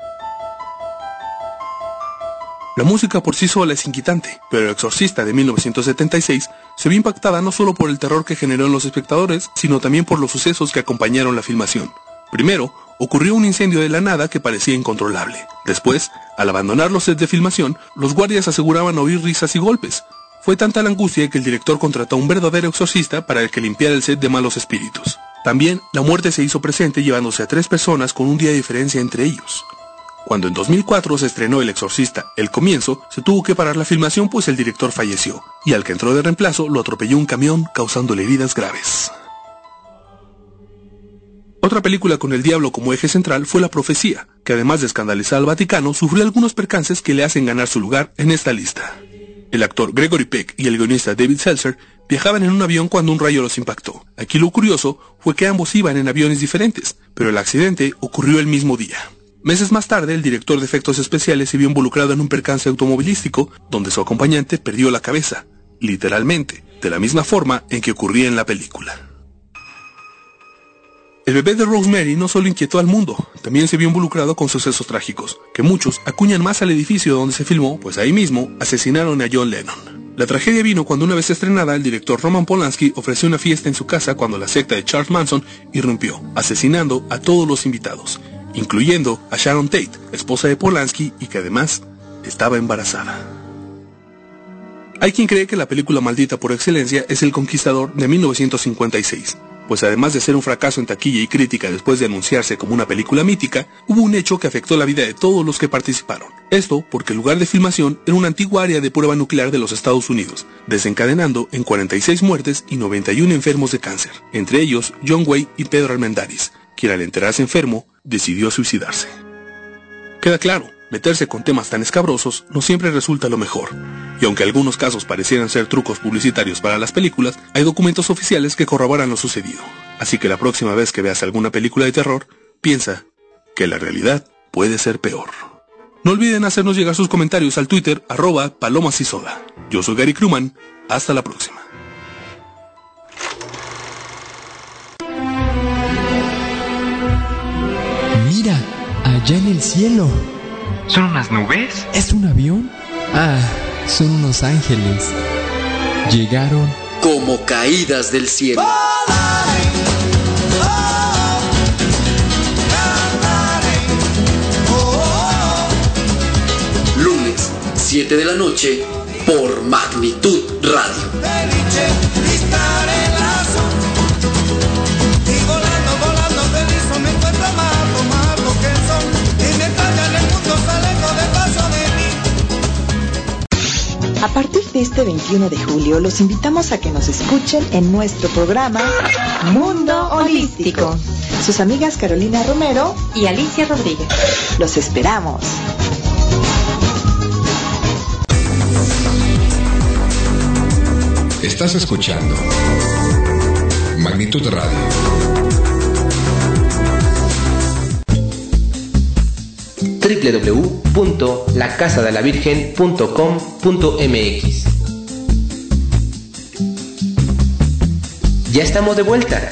La música por sí sola es inquietante, pero El Exorcista de 1976 se vio impactada no solo por el terror que generó en los espectadores, sino también por los sucesos que acompañaron la filmación. Primero, ocurrió un incendio de la nada que parecía incontrolable. Después, al abandonar los sets de filmación, los guardias aseguraban oír risas y golpes. Fue tanta la angustia que el director contrató a un verdadero exorcista para que limpiara el set de malos espíritus. También, la muerte se hizo presente llevándose a 3 personas con un día de diferencia entre ellos. Cuando en 2004 se estrenó El Exorcista, El Comienzo, se tuvo que parar la filmación pues el director falleció, y al que entró de reemplazo lo atropelló un camión causándole heridas graves. Otra película con el diablo como eje central fue La Profecía, que además de escandalizar al Vaticano, sufrió algunos percances que le hacen ganar su lugar en esta lista. El actor Gregory Peck y el guionista David Seltzer viajaban en un avión cuando un rayo los impactó. Aquí lo curioso fue que ambos iban en aviones diferentes, pero el accidente ocurrió el mismo día. Meses más tarde, el director de efectos especiales se vio involucrado en un percance automovilístico donde su acompañante perdió la cabeza, literalmente, de la misma forma en que ocurría en la película. El bebé de Rosemary no solo inquietó al mundo, también se vio involucrado con sucesos trágicos, que muchos acuñan más al edificio donde se filmó, pues ahí mismo asesinaron a John Lennon. La tragedia vino cuando una vez estrenada, el director Roman Polanski ofreció una fiesta en su casa cuando la secta de Charles Manson irrumpió, asesinando a todos los invitados, incluyendo a Sharon Tate, esposa de Polanski y que además estaba embarazada. Hay quien cree que la película maldita por excelencia es El Conquistador de 1956, pues además de ser un fracaso en taquilla y crítica después de anunciarse como una película mítica, hubo un hecho que afectó la vida de todos los que participaron. Esto porque el lugar de filmación era una antigua área de prueba nuclear de los Estados Unidos, desencadenando en 46 muertes y 91 enfermos de cáncer, entre ellos John Wayne y Pedro Armendáriz, quien al enterarse enfermo, decidió suicidarse. Queda claro, meterse con temas tan escabrosos no siempre resulta lo mejor, y aunque algunos casos parecieran ser trucos publicitarios para las películas, hay documentos oficiales que corroboran lo sucedido. Así que la próxima vez que veas alguna película de terror, piensa que la realidad puede ser peor. No olviden hacernos llegar sus comentarios al Twitter @palomasysoda. Yo soy Gary Krugman, hasta la próxima. Mira, allá en el cielo. ¿Son unas nubes? ¿Es un avión? Ah, son unos ángeles. Llegaron como caídas del cielo. Lunes, 7 de la noche, por Magnitud Radio. A partir de este 21 de julio, los invitamos a que nos escuchen en nuestro programa Mundo Holístico. Sus amigas Carolina Romero y Alicia Rodríguez. Los esperamos. Estás escuchando Magnitud Radio. www.lacasadelavirgen.com.mx. Ya estamos de vuelta.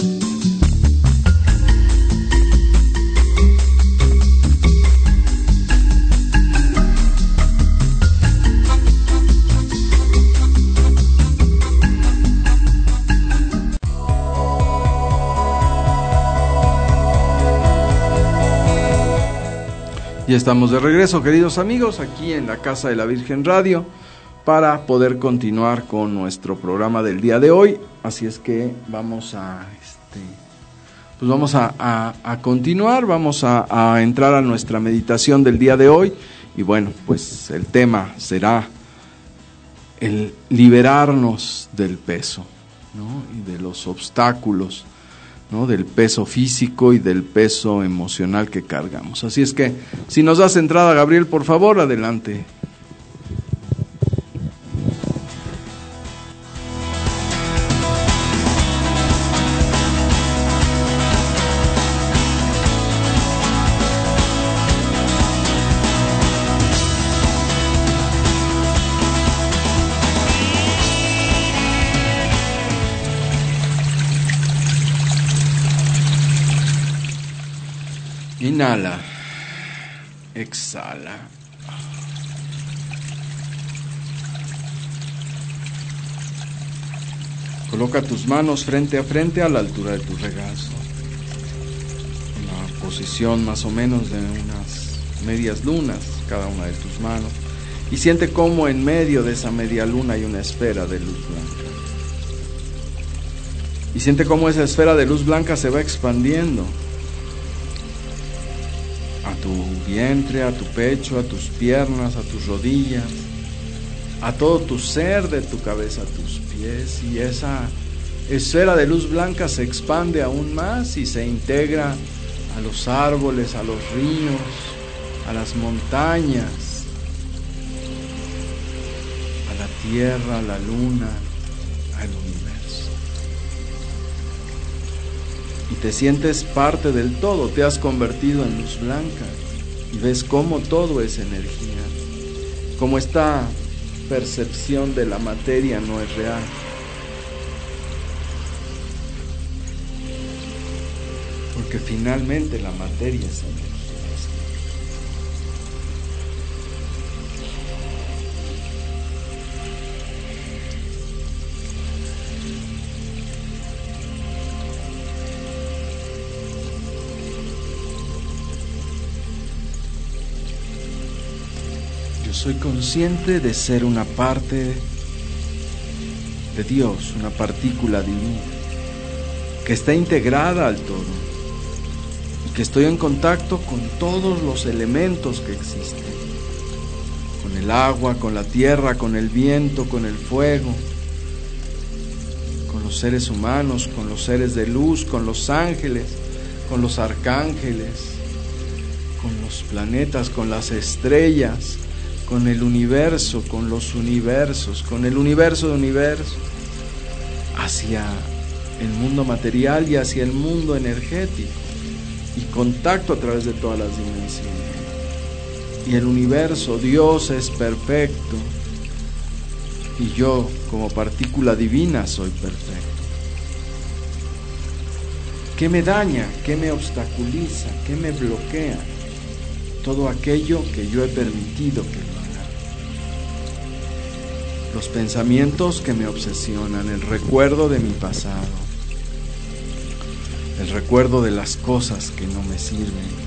Ya estamos de regreso, queridos amigos, aquí en la Casa de la Virgen Radio, para poder continuar con nuestro programa del día de hoy. Así es que vamos a continuar, vamos a entrar a nuestra meditación del día de hoy. Y bueno, pues el tema será el liberarnos del peso, ¿no? Y de los obstáculos ¿no? Del peso físico y del peso emocional que cargamos. Así es que, si nos das entrada, Gabriel, por favor, adelante. Inhala, exhala. Coloca tus manos frente a frente a la altura de tu regazo. Una posición más o menos de unas medias lunas, cada una de tus manos. Y siente cómo en medio de esa media luna hay una esfera de luz blanca. Y siente cómo esa esfera de luz blanca se va expandiendo a tu vientre, a tu pecho, a tus piernas, a tus rodillas, a todo tu ser, de tu cabeza a tus pies, y esa esfera de luz blanca se expande aún más y se integra a los árboles, a los ríos, a las montañas, a la tierra, a la luna, al universo. Y te sientes parte del todo, te has convertido en luz blanca y ves cómo todo es energía, cómo esta percepción de la materia no es real. Porque finalmente la materia es energía. Soy consciente de ser una parte de Dios, una partícula divina, que está integrada al todo, y que estoy en contacto con todos los elementos que existen, con el agua, con la tierra, con el viento, con el fuego, con los seres humanos, con los seres de luz, con los ángeles, con los arcángeles, con los planetas, con las estrellas, con el universo, con los universos, con el universo de universos, hacia el mundo material y hacia el mundo energético, y contacto a través de todas las dimensiones. Y el universo, Dios es perfecto, y yo, como partícula divina, soy perfecto. ¿Qué me daña? ¿Qué me obstaculiza? ¿Qué me bloquea? Todo aquello que yo he permitido que lo haga. Los pensamientos que me obsesionan, el recuerdo de mi pasado, el recuerdo de las cosas que no me sirven.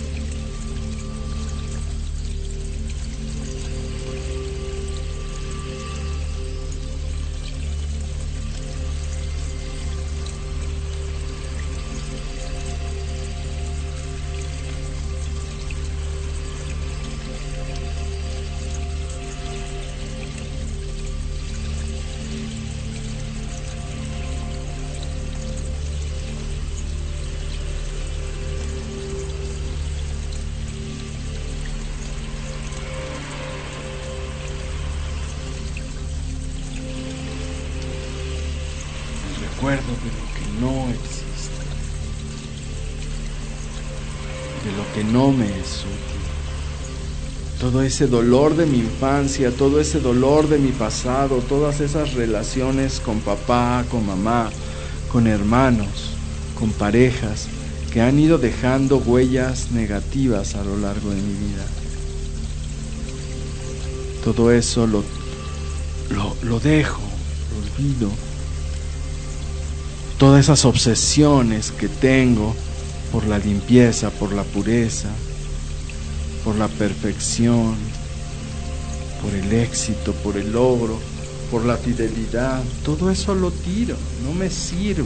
Recuerdo de lo que no existe, de lo que no me es útil. Todo ese dolor de mi infancia, todo ese dolor de mi pasado, todas esas relaciones con papá, con mamá, con hermanos, con parejas, que han ido dejando huellas negativas a lo largo de mi vida. Todo eso lo dejo, lo olvido. Todas esas obsesiones que tengo por la limpieza, por la pureza, por la perfección, por el éxito, por el logro, por la fidelidad, todo eso lo tiro, no me sirve.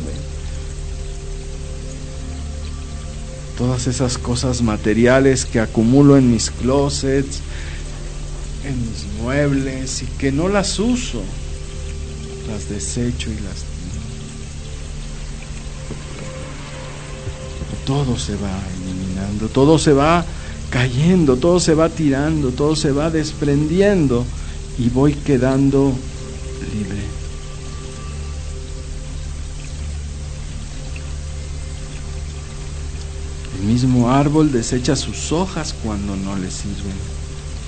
Todas esas cosas materiales que acumulo en mis closets, en mis muebles, y que no las uso, las desecho y las tiro. todo se va eliminando, todo se va cayendo, todo se va tirando, todo se va desprendiendo y voy quedando libre. El mismo árbol desecha sus hojas cuando no le sirven.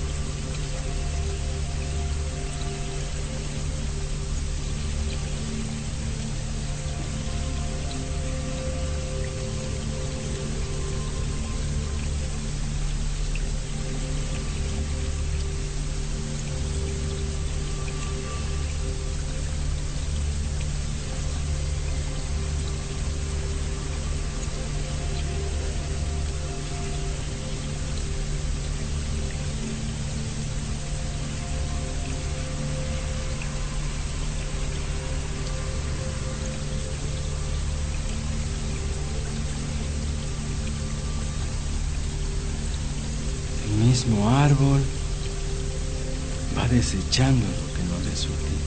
El mismo árbol va desechando lo que no le es útil.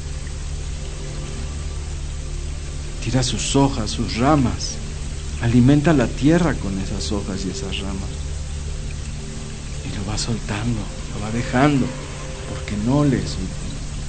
Tira sus hojas, sus ramas, alimenta la tierra con esas hojas y esas ramas. Y lo va soltando, lo va dejando, porque no le es útil.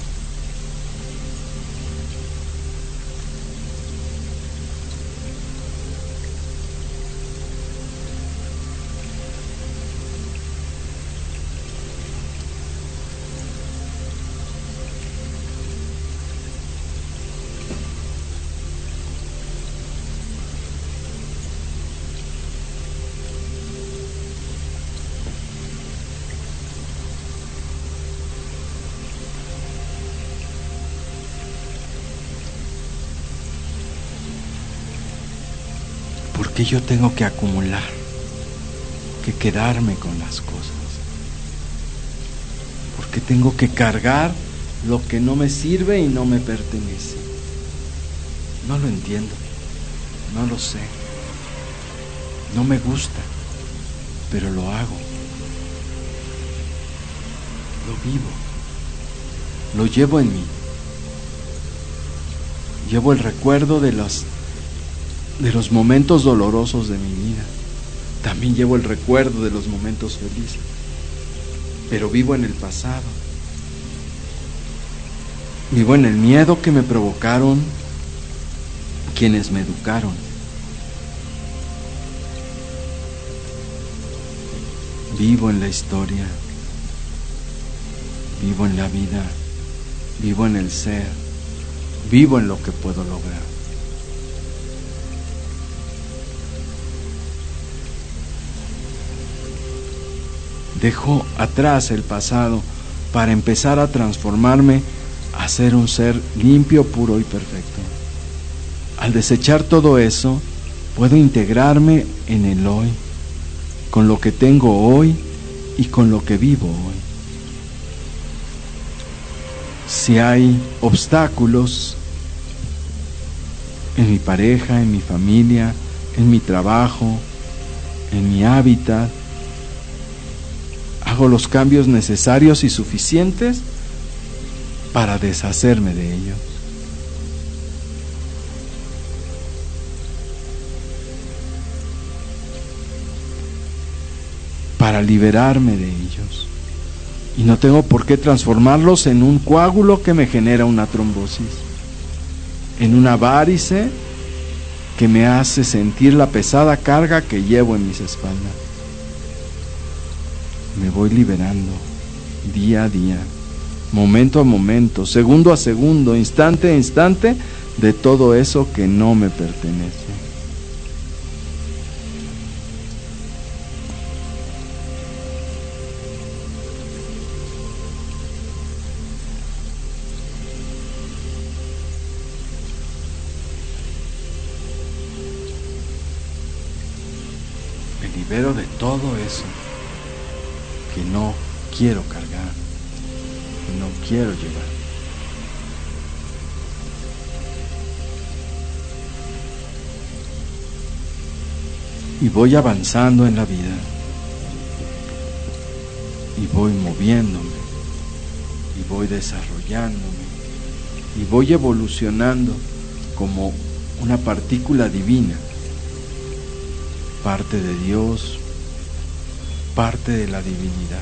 ¿Por qué yo tengo que acumular, que quedarme con las cosas? ¿Por qué tengo que cargar lo que no me sirve y no me pertenece? No lo entiendo, no lo sé, no me gusta, pero lo hago, lo vivo, lo llevo en mí. Llevo el recuerdo de los momentos dolorosos de mi vida. También llevo el recuerdo de los momentos felices. Pero vivo en el pasado. Vivo en el miedo que me provocaron quienes me educaron. Vivo en la historia. Vivo en la vida. Vivo en el ser. Vivo en lo que puedo lograr. Dejo atrás el pasado para empezar a transformarme a ser un ser limpio, puro y perfecto. Al desechar todo eso, puedo integrarme en el hoy, con lo que tengo hoy y con lo que vivo hoy. Si hay obstáculos en mi pareja, en mi familia, en mi trabajo, en mi hábitat, hago los cambios necesarios y suficientes para deshacerme de ellos. Para liberarme de ellos. Y no tengo por qué transformarlos en un coágulo que me genera una trombosis, en una várice que me hace sentir la pesada carga que llevo en mis espaldas. Me voy liberando día a día, momento a momento, segundo a segundo, instante a instante, de todo eso que no me pertenece. Me libero de todo eso que no quiero cargar, que no quiero llevar. Y voy avanzando en la vida, y voy moviéndome, y voy desarrollándome, y voy evolucionando como una partícula divina parte de Dios, parte de la divinidad,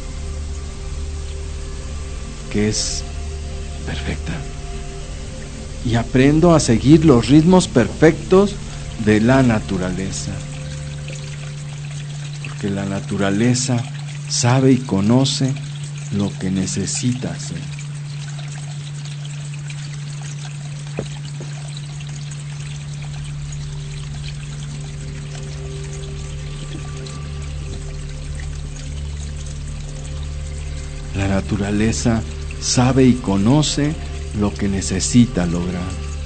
que es perfecta. Y aprendo a seguir los ritmos perfectos de la naturaleza, porque la naturaleza sabe y conoce lo que necesita hacer. La naturaleza sabe y conoce lo que necesita lograr.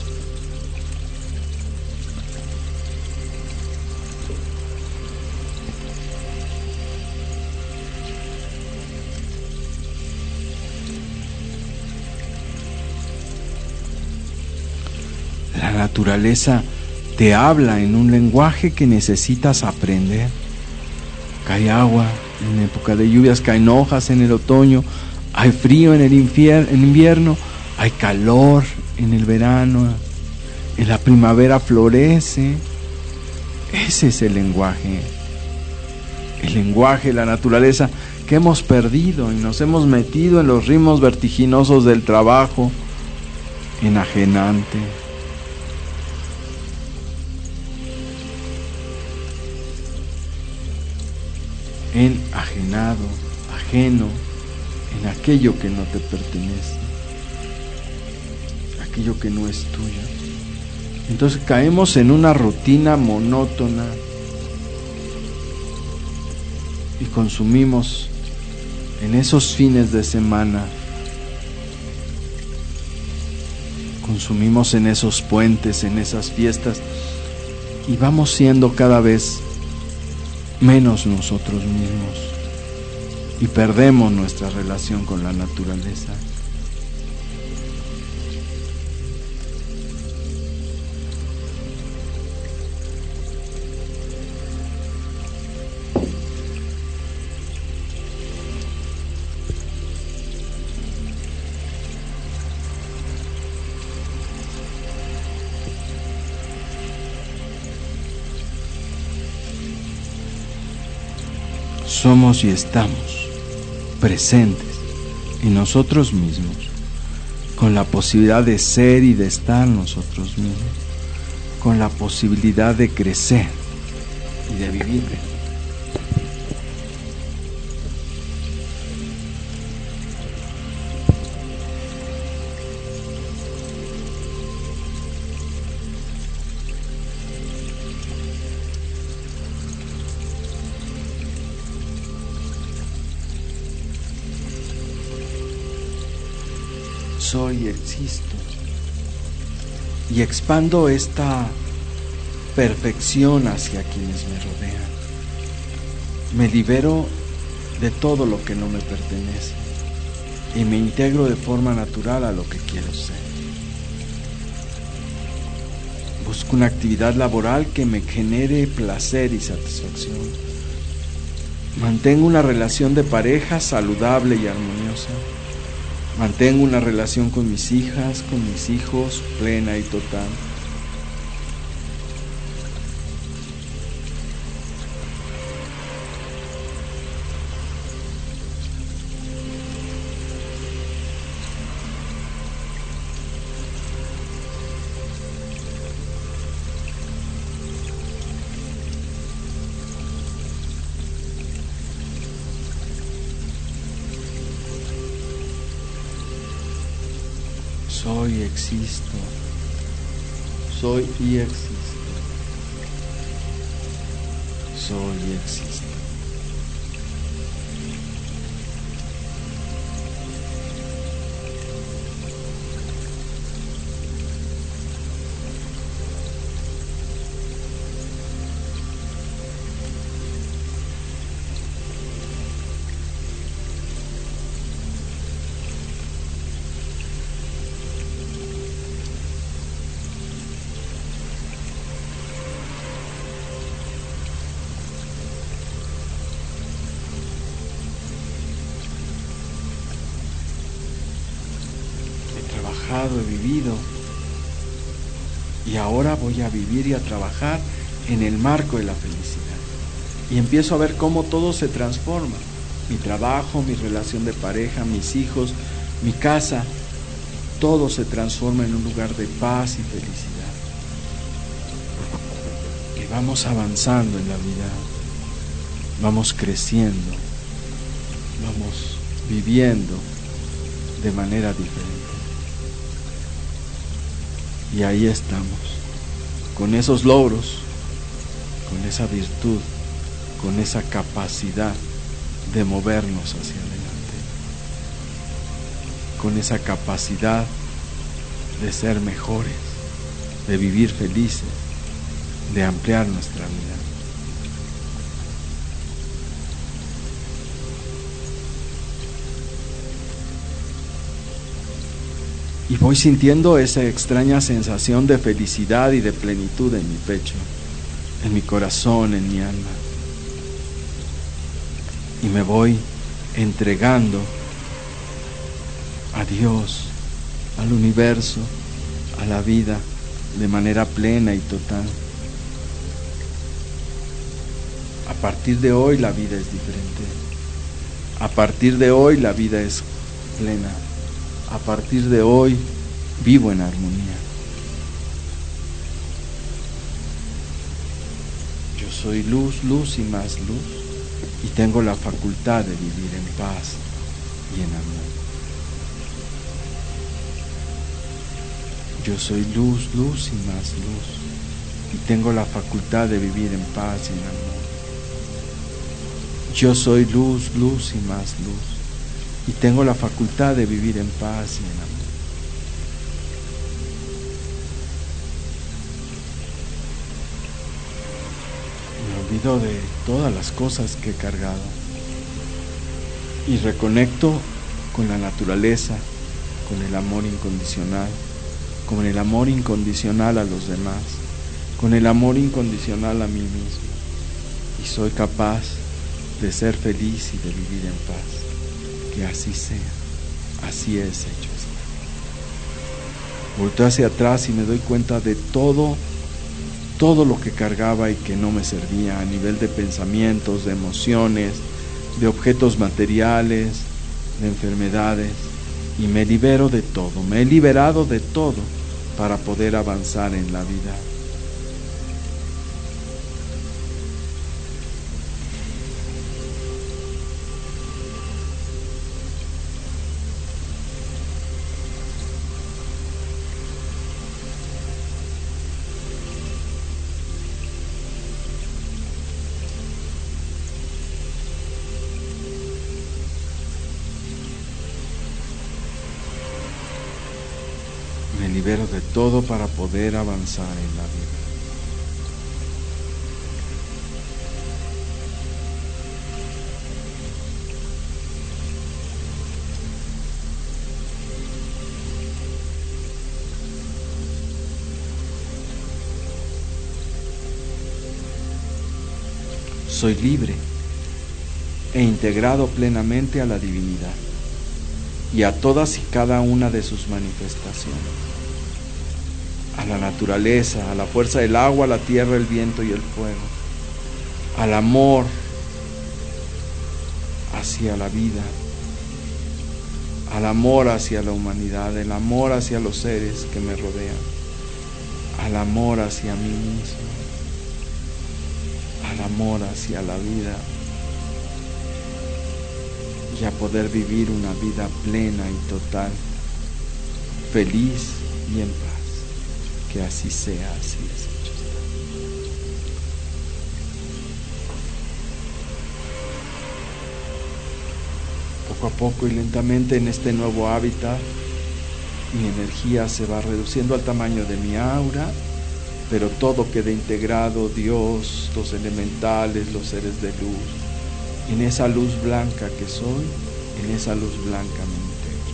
La naturaleza te habla en un lenguaje que necesitas aprender. Cae agua en época de lluvias, caen hojas en el otoño, hay frío en el invierno, hay calor en el verano, en la primavera florece. Ese es el lenguaje de la naturaleza que hemos perdido y nos hemos metido en los ritmos vertiginosos del trabajo enajenante. Enajenado, ajeno en aquello que no te pertenece, aquello que no es tuyo. Entonces caemos en una rutina monótona y consumimos en esos fines de semana, consumimos en esos puentes, en esas fiestas, y vamos siendo cada vez menos nosotros mismos y perdemos nuestra relación con la naturaleza. Somos y estamos presentes en nosotros mismos, con la posibilidad de ser y de estar nosotros mismos, con la posibilidad de crecer y de vivir. Soy y existo, y expando esta perfección hacia quienes me rodean. Me libero de todo lo que no me pertenece y me integro de forma natural a lo que quiero ser. Busco una actividad laboral que me genere placer y satisfacción. Mantengo una relación de pareja saludable y armoniosa. Mantengo una relación con mis hijas, con mis hijos, plena y total. Soy y existo, soy y existo, soy y existo. He vivido y ahora voy a vivir y a trabajar en el marco de la felicidad. Y empiezo a ver cómo todo se transforma. Mi trabajo, mi relación de pareja, mis hijos, mi casa, todo se transforma en un lugar de paz y felicidad. Y vamos avanzando en la vida, vamos creciendo, vamos viviendo de manera diferente. Y ahí estamos, con esos logros, con esa virtud, con esa capacidad de movernos hacia adelante, con esa capacidad de ser mejores, de vivir felices, de ampliar nuestra vida. Y voy sintiendo esa extraña sensación de felicidad y de plenitud en mi pecho, en mi corazón, en mi alma. Y me voy entregando a Dios, al universo, a la vida, de manera plena y total. A partir de hoy la vida es diferente. A partir de hoy la vida es plena. A partir de hoy vivo en armonía. Yo soy luz, luz y más luz. Y tengo la facultad de vivir en paz y en amor. Yo soy luz, luz y más luz. Y tengo la facultad de vivir en paz y en amor. Yo soy luz, luz y más luz. Y tengo la facultad de vivir en paz y en amor. Me olvido de todas las cosas que he cargado y reconecto con la naturaleza, con el amor incondicional, con el amor incondicional a los demás, con el amor incondicional a mí mismo, y soy capaz de ser feliz y de vivir en paz. Que así sea, así es hecho está. Volteo hacia atrás y me doy cuenta de todo lo que cargaba y que no me servía a nivel de pensamientos, de emociones, de objetos materiales, de enfermedades, y me libero de todo, me he liberado de todo para poder avanzar en la vida. Me libero de todo para poder avanzar en la vida. Soy libre e integrado plenamente a la divinidad y a todas y cada una de sus manifestaciones, a la naturaleza, a la fuerza del agua, la tierra, el viento y el fuego, al amor hacia la vida, al amor hacia la humanidad, el amor hacia los seres que me rodean, al amor hacia mí mismo, al amor hacia la vida, y a poder vivir una vida plena y total, feliz y en paz. Que así sea, así es. Poco a poco y lentamente en este nuevo hábitat, mi energía se va reduciendo al tamaño de mi aura, pero todo queda integrado, Dios, los elementales, los seres de luz. En esa luz blanca que soy, en esa luz blanca me integro.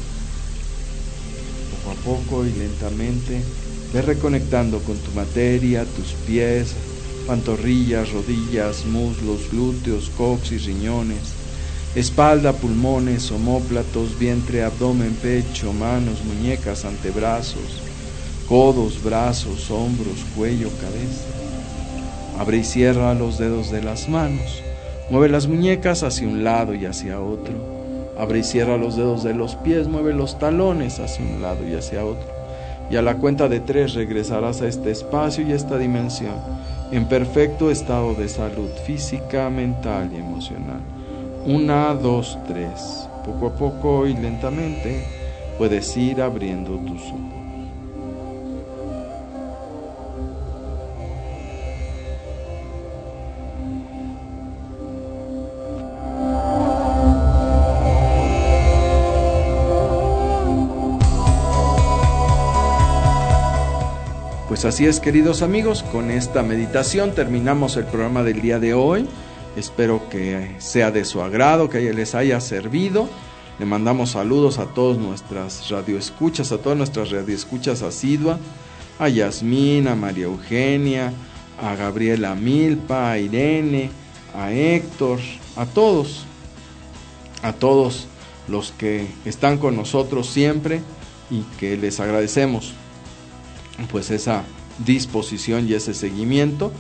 Poco a poco y lentamente, ve reconectando con tu materia, tus pies, pantorrillas, rodillas, muslos, glúteos, coxis, riñones, espalda, pulmones, omóplatos, vientre, abdomen, pecho, manos, muñecas, antebrazos, codos, brazos, hombros, cuello, cabeza. Abre y cierra los dedos de las manos. Mueve las muñecas hacia un lado y hacia otro. Abre y cierra los dedos de los pies. Mueve los talones hacia un lado y hacia otro. Y a la cuenta de 3 regresarás a este espacio y a esta dimensión en perfecto estado de salud física, mental y emocional. 1, 2, 3. Poco a poco y lentamente puedes ir abriendo tus ojos. Pues así es, queridos amigos, con esta meditación terminamos el programa del día de hoy. Espero que sea de su agrado, que les haya servido. Le mandamos saludos a todas nuestras radioescuchas, asiduas, a Yasmín, a María Eugenia, a Gabriela Milpa, a Irene, a Héctor, a todos los que están con nosotros siempre y que les agradecemos pues esa disposición y ese seguimiento.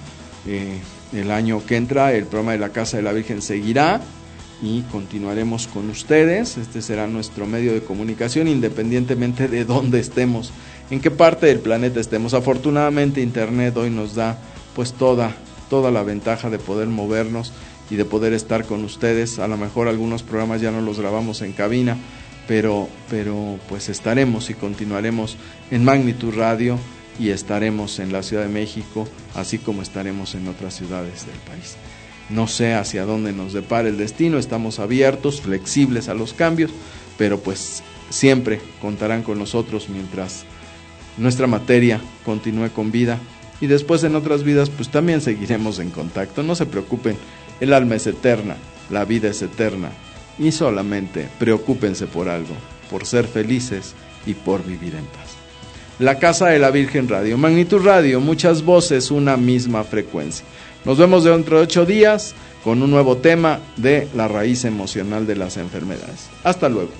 El año que entra el programa de la Casa de la Virgen seguirá y continuaremos con ustedes. Este será nuestro medio de comunicación independientemente de dónde estemos, en qué parte del planeta estemos. Afortunadamente Internet hoy nos da pues toda la ventaja de poder movernos y de poder estar con ustedes. A lo mejor algunos programas ya no los grabamos en cabina, pero pues estaremos y continuaremos en Magnitud Radio y estaremos en la Ciudad de México, así como estaremos en otras ciudades del país. No sé hacia dónde nos depara el destino, estamos abiertos, flexibles a los cambios, pero pues siempre contarán con nosotros mientras nuestra materia continúe con vida, y después en otras vidas pues también seguiremos en contacto. No se preocupen, el alma es eterna, la vida es eterna, y solamente preocúpense por algo, por ser felices y por vivir en paz. La Casa de la Virgen Radio, Magnitud Radio, muchas voces, una misma frecuencia. Nos vemos dentro de 8 días con un nuevo tema de la raíz emocional de las enfermedades. Hasta luego.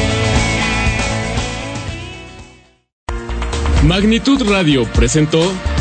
Magnitud Radio presentó